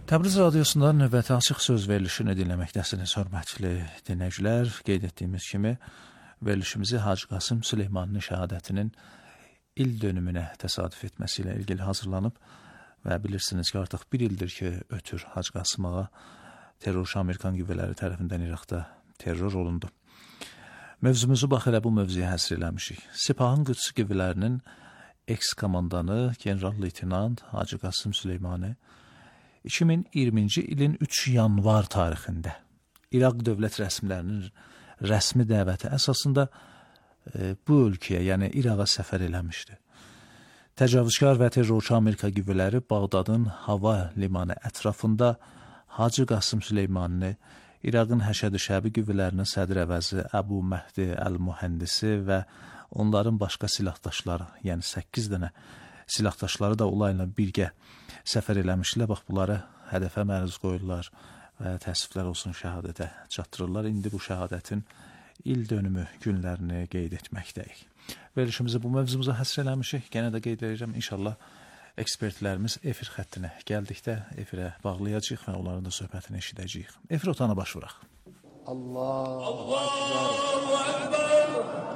Təbriz radiosundan növbəti açıq söz verilişini dinləməkdəsiniz, hörmətli dinləyicilər. Qeyd etdiyimiz kimi, verilişimizi Hacı Qasım Süleymaninin şəhadətinin il dönümünə təsadüf etməsi ilə ilgili hazırlanıb və bilirsiniz ki, artıq bir ildir ki, ötür Hacı Qasım ağa terrorçu Amerikan qüvvələri tərəfindən İraqda terror olundu. Mövzumuzu bax elə bu mövzuya həsr eləmişik. Sepahın Qüds qüvvələrinin eks-komandanı general-leytenant Hacı Qasım Süleymani iki min iyirminci ilin üç yanvar tarixində İraq dövlət rəsmilərinin rəsmi dəvəti əsasında e, bu ölkəyə, yəni İraqa səfər eləmişdi. Təcavüzkar və terrorçu Amerika qüvvələri Bağdadın hava limanı ətrafında Hacı Qasım Süleymanini İraqın Həşəd-i Şəbi qüvvələrinin sədr əvəzi Əbu Məhdi Əl-Mühəndisi və onların başqa silahdaşları, yəni səkkiz dənə silahdaşları da onlarla birgə səfər eləmişlər. Bax, bunları hədəfə məruz qoyurlar və təəssüflər olsun şəhadətə çatdırırlar. İndi bu şəhadətin il dönümü günlərini qeyd etməkdəyik. Verilişimizi bu mövzumuza həsr eləmişik. Genə də qeyd edirəm, inşallah ekspertlərimiz efir xəttinə gəldikdə efirə bağlayacağıq və onların da söhbətini eşidəcəyik. Efir otağına baş vuraq. Allahu Ekber.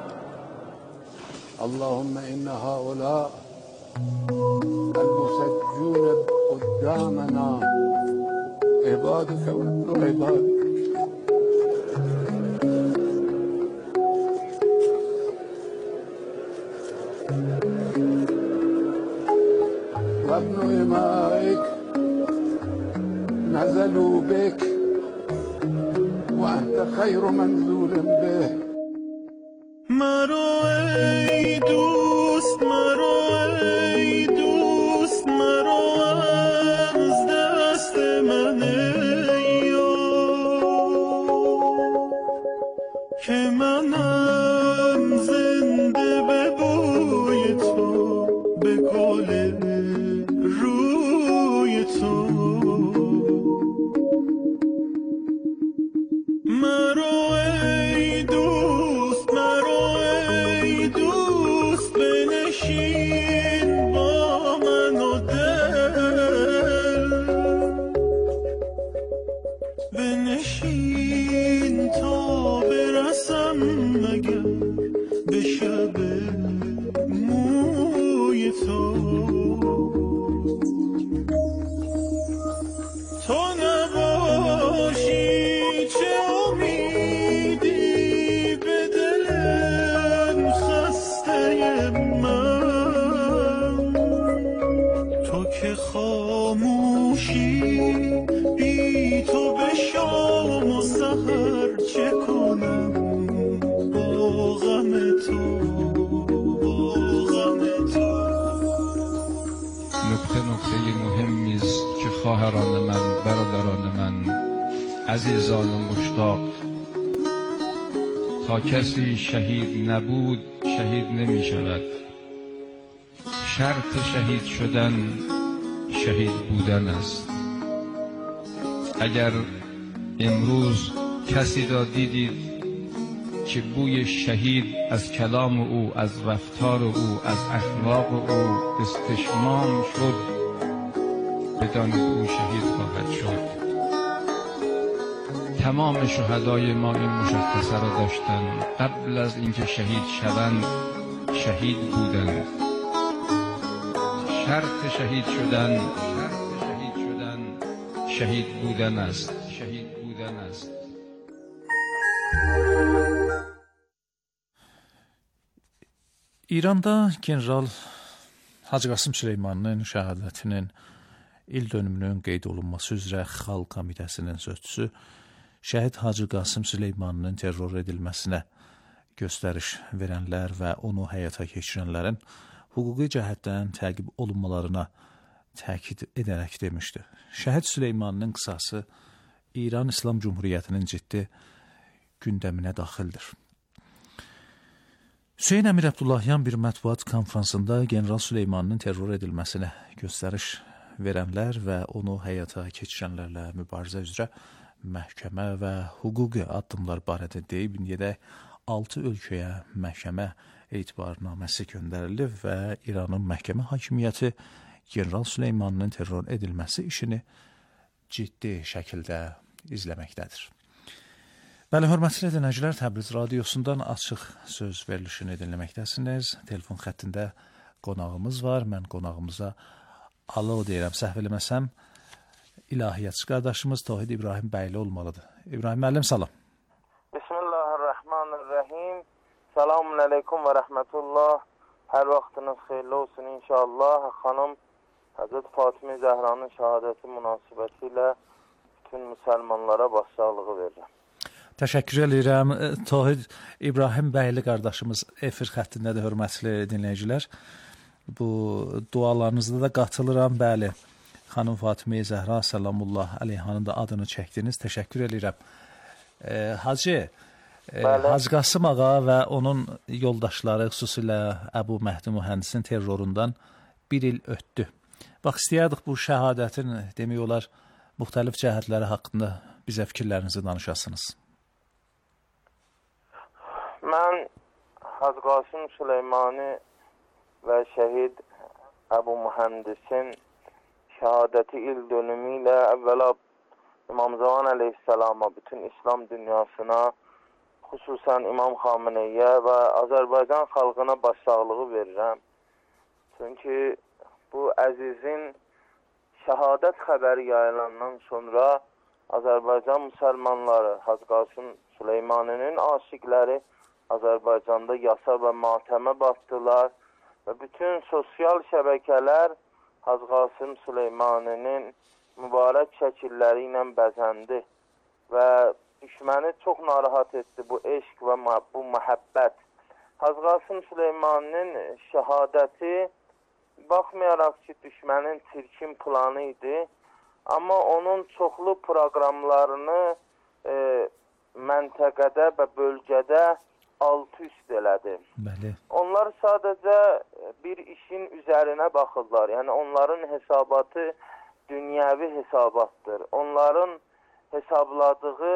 Allahümme inne haula المسجون قدامنا عبادك وابن عبادك وابن إمائك نزلوا بك وأنت خير منزول به مرو ای دوست مرو ای دوست مرو از دست من که منم زنده به بوی تو به گل روی تو مرو ای دوست مرو ای دوست بنشین با من و دل بنشین تا برسم مگر به شب موی تو تو نباشی چه امیدی به دلم خسته من تو که خاموشی بی تو به شام و سحر چه کنم با غم تو با غم تو نکته نکته مهمی است که خواهران من، برادران من، عزیزان مشتاق، تا کسی شهید نبود شهید نمی شود. شرط شهید شدن شهید بودن است. اگر امروز کسی را دیدید که بوی شهید از کلام او، از رفتار او، از اخلاق او استشمام شد، بدانید او شهید خواهد شد. تمام شهدای ما این مشخصه را داشتند، قبل از اینکه شهید شوند شهید بودند. شرط شهید شدن شرط شهید شدن شهید بودن است. شهید بودن است. İranda general Hacı Qasım Süleymaninin şəhadətinin il dönümünün qeyd olunması üzrə Xalq Komitəsinin sözçüsü şəhid Hacı Qasım Süleymaninin terror edilməsinə göstəriş verənlər və onu həyata keçirənlərin hüquqi cəhətdən təqib olunmalarına təkid edərək demişdi. Şəhid Süleymaninin qisası İran İslam Cumhuriyyətinin ciddi gündəminə daxildir. Hüseyn Əmir Əbdullahyan bir mətbuat konfransında general Süleymaninin terror edilməsinə göstəriş verənlər və onu həyata keçirənlərlə mübarizə üzrə məhkəmə və hüquqi addımlar barədə deyib, indiyədək altı ölkəyə məhkəmə etibarnaməsi göndərilib və İranın məhkəmə hakimiyyəti general Süleymaninin terror edilməsi işini ciddi şəkildə izləməkdədir. Bəli, hörmətli dinləyicilər, Təbriz radiosundan açıq söz verilişini dinləməkdəsiniz. Telefon xəttində qonağımız var. Mən qonağımıza alo deyirəm. Səhv eləməsəm, ilahiyyatçı qardaşımız Tohid İbrahim bəyli olmalıdır. İbrahim müəllim, salam. Bismillahirrahmanirrahim. Selamun aleyküm və rəhmətullah. Hər vaxtınız xeyirli olsun inşallah. Xanım Həzrət Fatimə Zəhranın şəhadəti münasibəti ilə bütün müsəlmanlara başsağlığı verirəm. Təşəkkür edirəm. Tohid İbrahim bəyli qardaşımız efir xəttindədir, hörmətli dinləyicilər. Bu dualarınızda da qatılıram, bəli. Xanım Fatimə Zəhra Səlamullah əleyhanın da adını çəkdiniz. Təşəkkür edirəm. E, Hacı, e, Hacı Qasım ağa və onun yoldaşları, xüsusilə Əbu Məhdi mühəndisin terrorundan bir il ötdü. Bax, istəyərdik bu şəhadətin, demək olar, müxtəlif cəhətləri haqqında bizə fikirlərinizi danışasınız. Mən Hacı Qasım Süleymani və şəhid Əbu Mühəndisin şəhadəti il dönümü ilə əvvəla İmam Zaman əleyhissalama, bütün İslam dünyasına, xüsusən İmam Xameneyə və Azərbaycan xalqına başsağlığı verirəm. Çünki bu əzizin şəhadət xəbəri yayılandan sonra Azərbaycan müsəlmanları, Hacı Qasım Süleymaninin aşiqləri Azərbaycanda yasa və matəmə batdılar və bütün sosial şəbəkələr Hacı Qasım Süleymaninin mübarək şəkilləri ilə bəzəndi və düşməni çox narahat etdi bu eşq və bu məhəbbət. Hacı Qasım Süleymaninin şəhadəti baxmayaraq ki, düşmənin çirkin planı idi, amma onun çoxlu proqramlarını e, məntəqədə və bölgədə alt-üst elədi. Bəli. Onlar sadəcə bir işin üzərinə baxırlar. Yəni onların hesabatı dünyəvi hesabatdır. Onların hesabladığı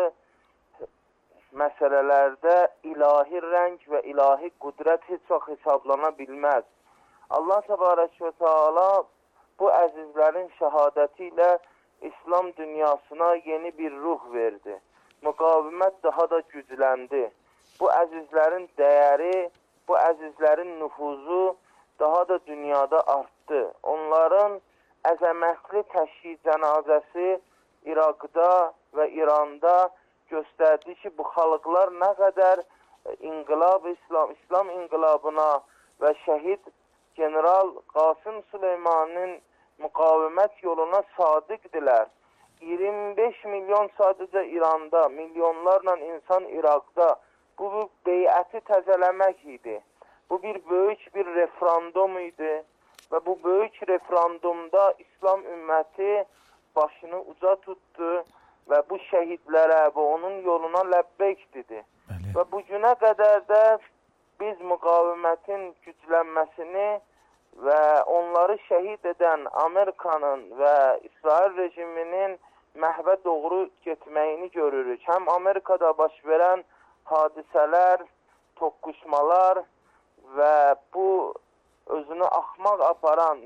məsələlərdə ilahi rəng və ilahi qüdrət heç vaxt hesablana bilməz. Allah təbarək və teala bu əzizlərin şəhadəti ilə İslam dünyasına yeni bir ruh verdi. Müqavimət daha da gücləndi. Bu əzizlərin dəyəri, bu əzizlərin nüfuzu daha da dünyada artdı. Onların əzəmətli təşhid cənazəsi İraqda və İranda göstərdi ki, bu xalqlar nə qədər inqilab, İslam, İslam inqilabına və şəhid General Qasım Süleymanın müqavimət yoluna sadiqdilər. iyirmi beş milyon sadəcə İranda, milyonlarla insan İraqda. Bu bir beyəti təzələmək idi. Bu bir böyük bir referendum idi və bu böyük referendumda İslam ümməti başını uca tutdu və bu şəhidlərə və onun yoluna ləbbeyk dedi. Bəli. Və bu günə qədər də biz müqavimətin güclənməsini və onları şəhid edən Amerikanın və İsrail rejiminin məhvə doğru getməyini görürük. Həm Amerikada baş verən hadisələr, toqquşmalar və bu özünü axmaq aparan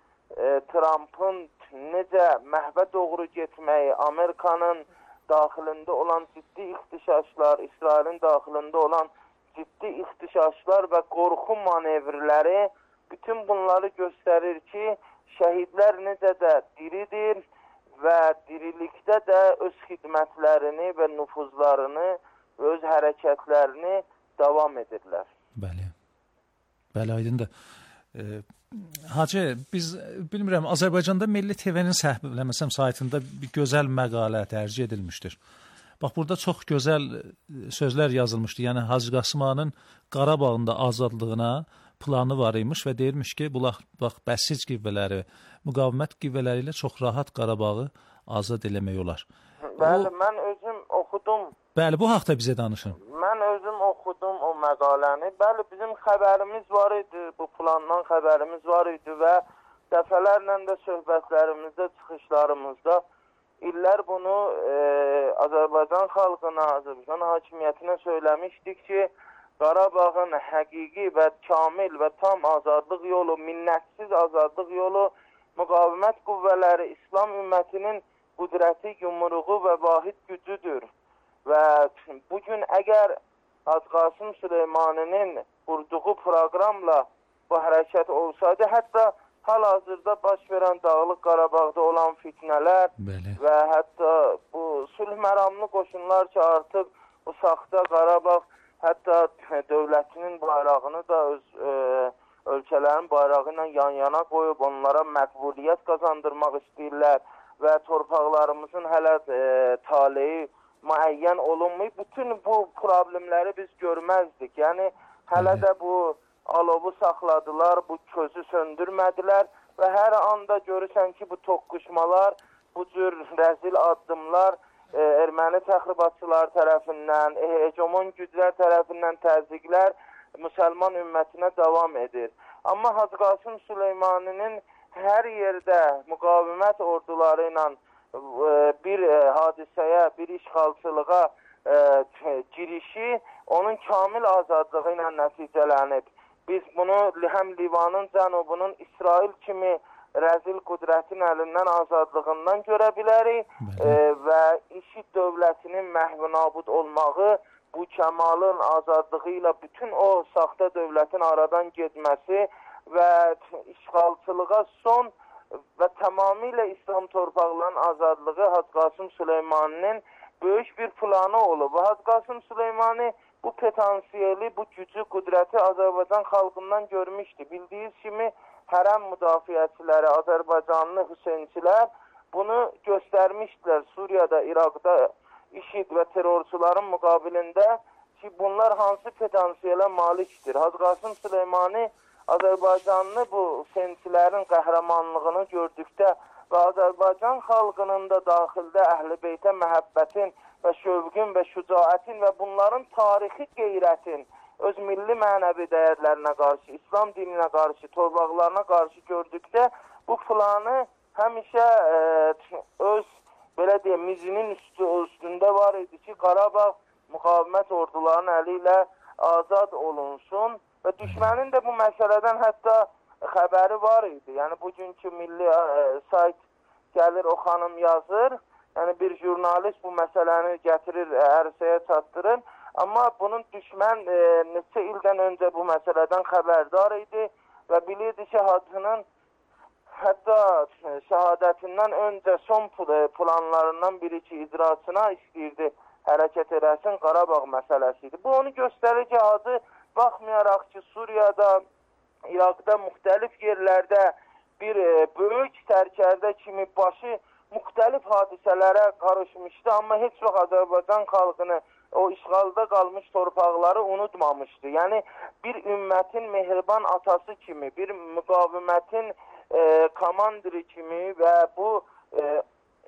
e, Trump'ın necə məhvə doğru getməyi, Amerikanın daxilində olan ciddi ixtişaşlar, İsrailin daxilində olan ciddi ixtişaşlar və qorxu manevrləri bütün bunları göstərir ki, şəhidlər necə də diridir və dirilikdə də öz xidmətlərini və nüfuzlarını və öz hərəkətlərini davam edirlər. Bəli. Bəli, aydındır. E, Hacı, biz bilmirəm, Azərbaycanda Milli T V-nin səhv eləməsəm saytında bir gözəl məqalə dərc edilmişdir. Bax, burada çox gözəl sözlər yazılmışdı. Yəni, Hacı Qasım ağanın Qarabağında azadlığına planı var imiş və deyirmiş ki, bu bax, bəsiz qivvələri, müqavimət qivvələri ilə çox rahat Qarabağı azad eləmək olar. Bəli, o... mən özüm oxudum. Bəli, bu haqda bizə danışın. Mən özüm oxudum o məqaləni. Bəli, bizim xəbərimiz var idi, bu plandan xəbərimiz var idi və dəfələrlə də söhbətlərimizdə, çıxışlarımızda illər bunu e, Azərbaycan xalqına, Azərbaycan hakimiyyətinə söyləmişdik ki, Qarabağın həqiqi və kamil və tam azadlıq yolu, minnətsiz azadlıq yolu müqavimət qüvvələri İslam ümmətinin qudrəti, yumruğu və vahid gücüdür. Və bugün əgər Hacı Qasım Süleymaninin qurduğu proqramla bu hərəkət olsaydı, hətta hal-hazırda baş verən Dağlıq Qarabağda olan fitnələr Bəli. və hətta bu sülh məramlı qoşunlar ki, artıq bu saxta Qarabağ hətta dövlətinin bayrağını da öz e, ölkələrin bayrağı ilə yan-yana qoyub onlara məqbuliyyət qazandırmaq istəyirlər və torpaqlarımızın hələ e, taleyi müəyyən olunmayıb. Bütün bu problemləri biz görməzdik. Yəni, hələ də bu alovu saxladılar, bu közü söndürmədilər və hər anda görürsən ki, bu toqquşmalar, bu cür rəzil addımlar e, erməni təxribatçılar tərəfindən, e, hegemon güclər tərəfindən təzyiqlər müsəlman ümmətinə davam edir. Amma Hacı Qasım Süleymaninin hər yerdə müqavimət orduları ilə e, bir e, hadisəyə, bir işğalçılığa e, girişi onun kamil azadlığı ilə nəticələnib. Biz bunu həm Livanın cənubunun İsrail kimi rəzil qudrətin əlindən azadlığından görə bilərik e, və İŞİD dövlətinin məhv-nabud olmağı, bu kəmalın azadlığı ilə bütün o saxta dövlətin aradan getməsi və işğalçılığa son və tamamilə İslam torpaqlarının azadlığı Hacı Qasım Süleymaninin böyük bir planı olub. Hacı Qasım Süleymani bu potansiyeli, bu gücü, qudrəti Azərbaycan xalqından görmüşdü. Bildiyiniz kimi hərəm müdafiəçiləri, Azərbaycanlı Hüseynçilər bunu göstərmişdilər Suriyada, İraqda İŞİD və terrorçuların müqabilində ki, bunlar hansı potansiyelə malikdir. Hacı Qasım Süleymani Azərbaycanlı bu Hüseynçilərin qəhrəmanlığını gördükdə və Azərbaycan xalqının da daxildə Əhl-i Beytə məhəbbətin və şövqün və şücaətin və bunların tarixi qeyrətin öz milli mənəvi dəyərlərinə qarşı, İslam dininə qarşı, torpaqlarına qarşı gördükdə bu planı həmişə e, öz belə deyək, mizinin üstü, üstündə var idi ki, Qarabağ müqavimət ordularının əli ilə azad olunsun və düşmənin də bu məsələdən hətta xəbəri var idi. Yəni, bugünkü milli e, sayt gəlir, o xanım yazır, yəni bir jurnalist bu məsələni gətirir, ərsəyə çatdırır. Amma bunun düşmən e, neçə ildən öncə bu məsələdən xəbərdar idi və bilirdi ki, Hacının hətta şəhadətindən öncə son planlarından biri ki, icrasına istəyirdi, hərəkət edəsin Qarabağ məsələsidir. Bu onu göstərir ki, Hacı baxmayaraq ki, Suriyada, İraqda, müxtəlif yerlərdə bir e, böyük sərkərdə kimi başı müxtəlif hadisələrə qarışmışdı, amma heç vaxt Azərbaycan xalqını, o işğalda qalmış torpaqları unutmamışdı. Yəni, bir ümmətin mehriban atası kimi, bir müqavimətin e, komandiri kimi və bu e,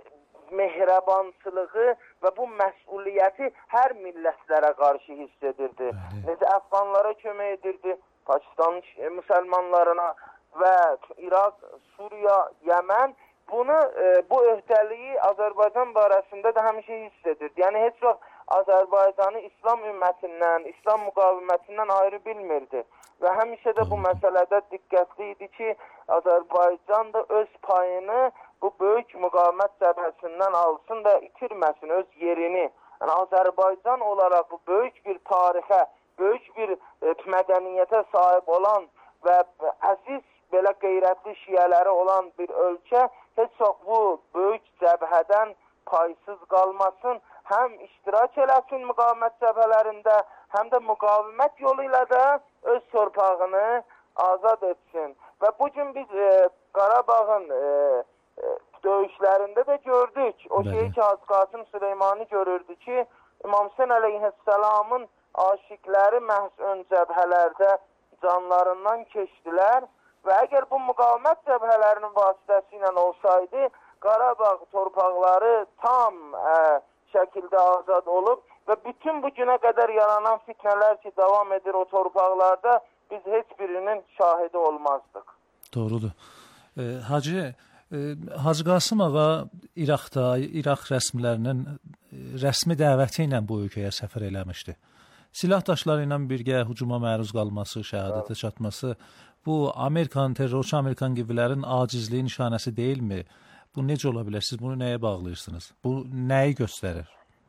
mehribançılığı və bu məsuliyyəti hər millətlərə qarşı hiss edirdi. Necə Əfqanlara kömək edirdi, Pakistan e, müsəlmanlarına və İraq, Suriya, Yəmən bunu, e, bu öhdəliyi Azərbaycan barəsində də həmişə hiss edirdi. Yəni, heç vaxt Azərbaycanı İslam ümmətindən, İslam müqavimətindən ayrı bilmirdi. Və həmişə də bu məsələdə diqqətli idi ki, Azərbaycan da öz payını bu böyük müqavimət cəbhəsindən alsın və itirməsin öz yerini. Yəni, Azərbaycan olaraq bu böyük bir tarixə, böyük bir e, mədəniyyətə sahib olan və əziz, belə qeyrətli şiyələri olan bir ölkə heç vaxt bu böyük cəbhədən paysız qalmasın, həm iştirak eləsin müqavimət cəbhələrində, həm də müqavimət yolu ilə də öz torpağını azad etsin. Və bugün biz e, Qarabağın e, e, döyüşlərində də gördük. O şeyi ki, Hacı Qasım Süleymani görürdü ki, İmam Hüseyn əleyhisselamın aşiqləri məhz ön cəbhələrdə canlarından keçdilər və əgər bu müqavimət cəbhələrinin vasitəsilə olsaydı, Qarabağ torpaqları tam ə, şəkildə azad olub və bütün bu günə qədər yaranan fitnələr ki, davam edir o torpaqlarda, biz heç birinin şahidi olmazdıq. Doğrudur. E, Hacı, e, Hacı Qasım ağa İraqda, İraq rəsmilərinin rəsmi dəvəti ilə bu ölkəyə səfər eləmişdi. Silah daşları ilə birgə hücuma məruz qalması, şəhadətə çatması, bu Amerikan, terrorçu Amerikan qivlərin acizliyi nişanəsi deyilmi? Bu necə ola bilər? Siz bunu nəyə bağlayırsınız? Bu nəyi göstərir?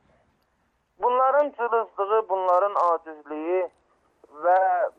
Bunların cılızlığı, bunların acizliyi və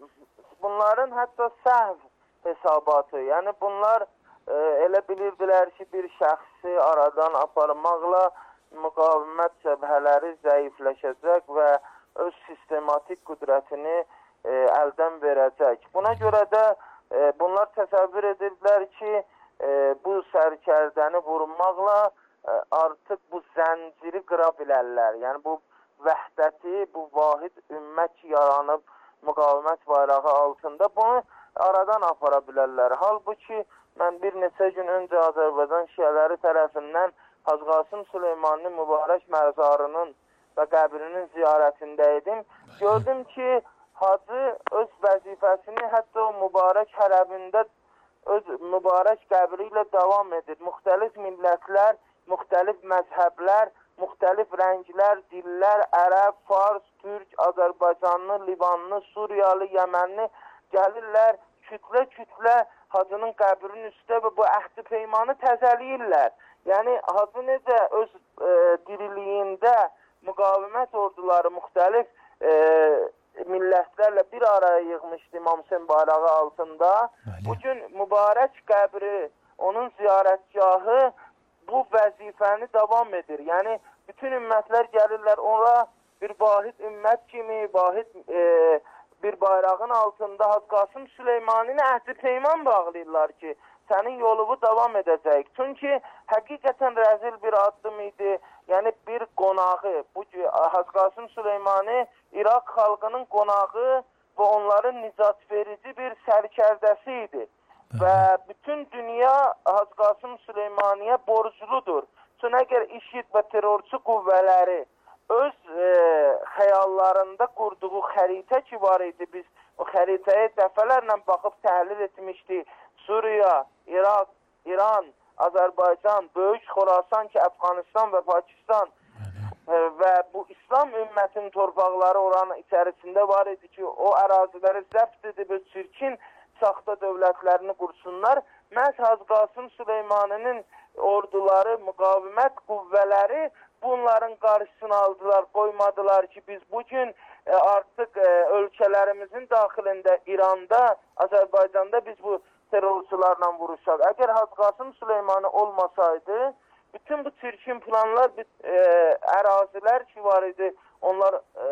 bunların hətta səhv hesabatı. Yəni bunlar e, elə bilirdilər ki, bir şəxsi aradan aparmaqla müqavimət cəbhələri zəifləşəcək və öz sistematik qüdrətini e, əldən verəcək. Buna görə də e, bunlar təsəvvür edirdilər ki, e, bu sərkərdəni vurmaqla e, artıq bu zənciri qıra bilərlər. Yəni bu vəhdəti, bu vahid ümmət yaranıb müqavimət bayrağı altında bunu aradan apara bilərlər. Halbuki mən bir neçə gün öncə Azərbaycan şiələri tərəfindən Hacı Qasım Süleymaninin mübarək məzarının və qəbrinin ziyarətindəydim. Gördüm ki, Hacı öz vəzifəsini hətta o mübarək hərəbində öz mübarək qəbri ilə davam edir. Müxtəlif millətlər, müxtəlif məzhəblər, müxtəlif rənglər, dillər, ərəb, fars, türk, Azərbaycanlı, Livanlı, Suriyalı, Yəmənli gəlirlər, kütlə-kütlə Hacının qəbrinin üstə və bu əhd-i peymanı təzəliyirlər. Yəni, Hacı necə öz e, diriliyində müqavimət orduları müxtəlif e, millətlərlə bir araya yığmışdı İmam Hüseyn bayrağı altında. Bugün mübarək qəbri, onun ziyarətgahı bu vəzifəni davam edir. Yəni, bütün ümmətlər gəlirlər, ora bir vahid ümmət kimi, vahid e, bir bayrağın altında Hacı Qasım Süleymanini əhd-i peyman bağlayırlar ki, sənin yolubu davam edəcək. Çünki həqiqətən rəzil bir addım idi. Yəni bir qonağı, bu Hacı Qasım Süleymani İraq xalqının qonağı və onların nicat verici bir sərkərdəsi idi. Və bütün dünya Hacı Qasım Süleymaniyə borcludur. Çünki əgər IŞİD və terrorçu qüvvələri öz e, xəyallarında qurduğu xəritə ki var idi, biz o xəritəyə dəfələrlə baxıb təhlil etmişdik. Suriya, İraq, İran, Azərbaycan, Böyük Xorasan ki, Əfqanistan və Pakistan e, və bu İslam ümmətinin torpaqları oranın içərisində var idi ki, o əraziləri zəbt edib öz çirkin saxta dövlətlərini qursunlar. Məhz Hacı Qasım Süleymaninin orduları, müqavimət qüvvələri bunların qarşısını aldılar, qoymadılar ki, biz bugün e, artıq e, ölkələrimizin daxilində, İranda, Azərbaycanda biz bu terrorçularla vuruşaq. Əgər Hacı Qasım Süleymanı olmasaydı, bütün bu çirkin planlar, e, ərazilər ki var idi, onlar e,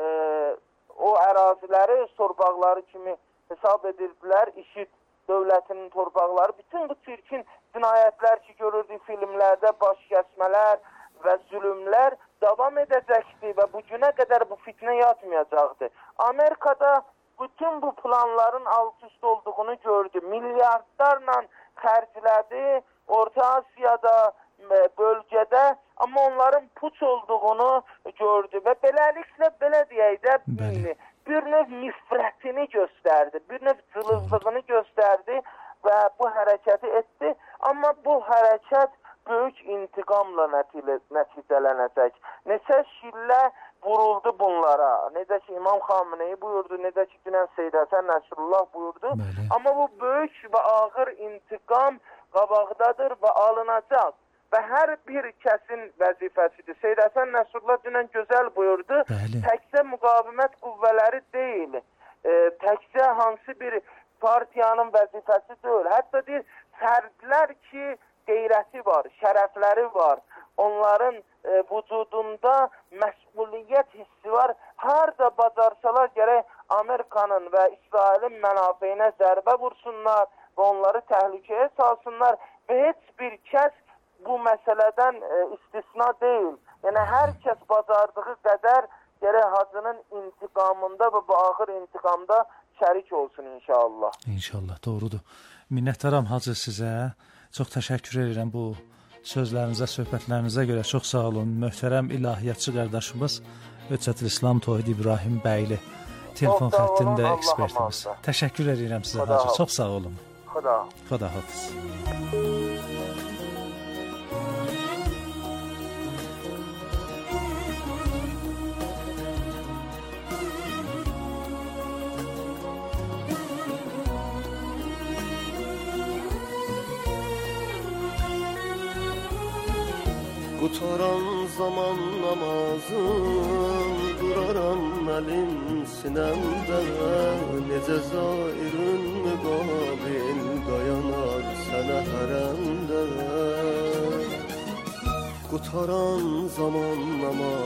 o əraziləri torpaqları kimi hesab edirdilər, IŞİD dövlətinin torpaqları, bütün bu çirkin cinayətlər ki görürdük filmlərdə, baş kəsmələr və zülümlər davam edəcəkdi və bu günə qədər bu fitnə yatmayacaqdı. Amerikada bütün bu planların alt-üst olduğunu gördü. Milyardlarla xərclədi Orta Asiyada, bölgədə, amma onların puç olduğunu gördü və beləliklə, belə deyək də, bir növ nifrətini göstərdi, bir növ cılızlığını göstərdi və bu hərəkəti etdi. Amma bu hərəkət böyük intiqamla nəticələnəcək. Neçə şillə vuruldu bunlara. Necə ki İmam Xameneyi buyurdu, necə ki dünən Seyyid Həsən Nəsrullah buyurdu. Bəli. Amma bu böyük və ağır intiqam qabaqdadır və alınacaq. Və hər bir kəsin vəzifəsidir. Seyyid Həsən Nəsrullah dünən gözəl buyurdu. Bəli. Təkcə müqavimət qüvvələri deyil, e, təkcə hansı bir partiyanın vəzifəsi deyil. Hətta deyir, fərdlər ki, qeyrəti var, şərəfləri var. Onların e, vücudunda məsuliyyət hissi var. Harada bacarsalar gərək Amerikanın və İsrailin mənafeyinə zərbə vursunlar və onları təhlükəyə salsınlar və heç bir kəs bu məsələdən e, istisna deyil. Yəni hər kəs bacardığı qədər gərək Hacının intiqamında və bu ağır intiqamda şərik olsun inşallah. İnşallah, doğrudur. Minnətdaram Hacı sizə. Çox təşəkkür edirəm bu sözlərinizə, söhbətlərinizə görə. Çox sağ olun. Möhtərəm ilahiyyatçı qardaşımız Höccətül İslam Tohid İbrahim bəyli telefon xəttində ekspertimiz. Təşəkkür edirəm sizə Hacı. Çox sağ olun. Xuda. Xuda hafiz. Qutaran zaman namazım, duraram əlim sinəmdə, necə zairün müqabil dayanar sənə hərəmdə. Qutaran zaman namazım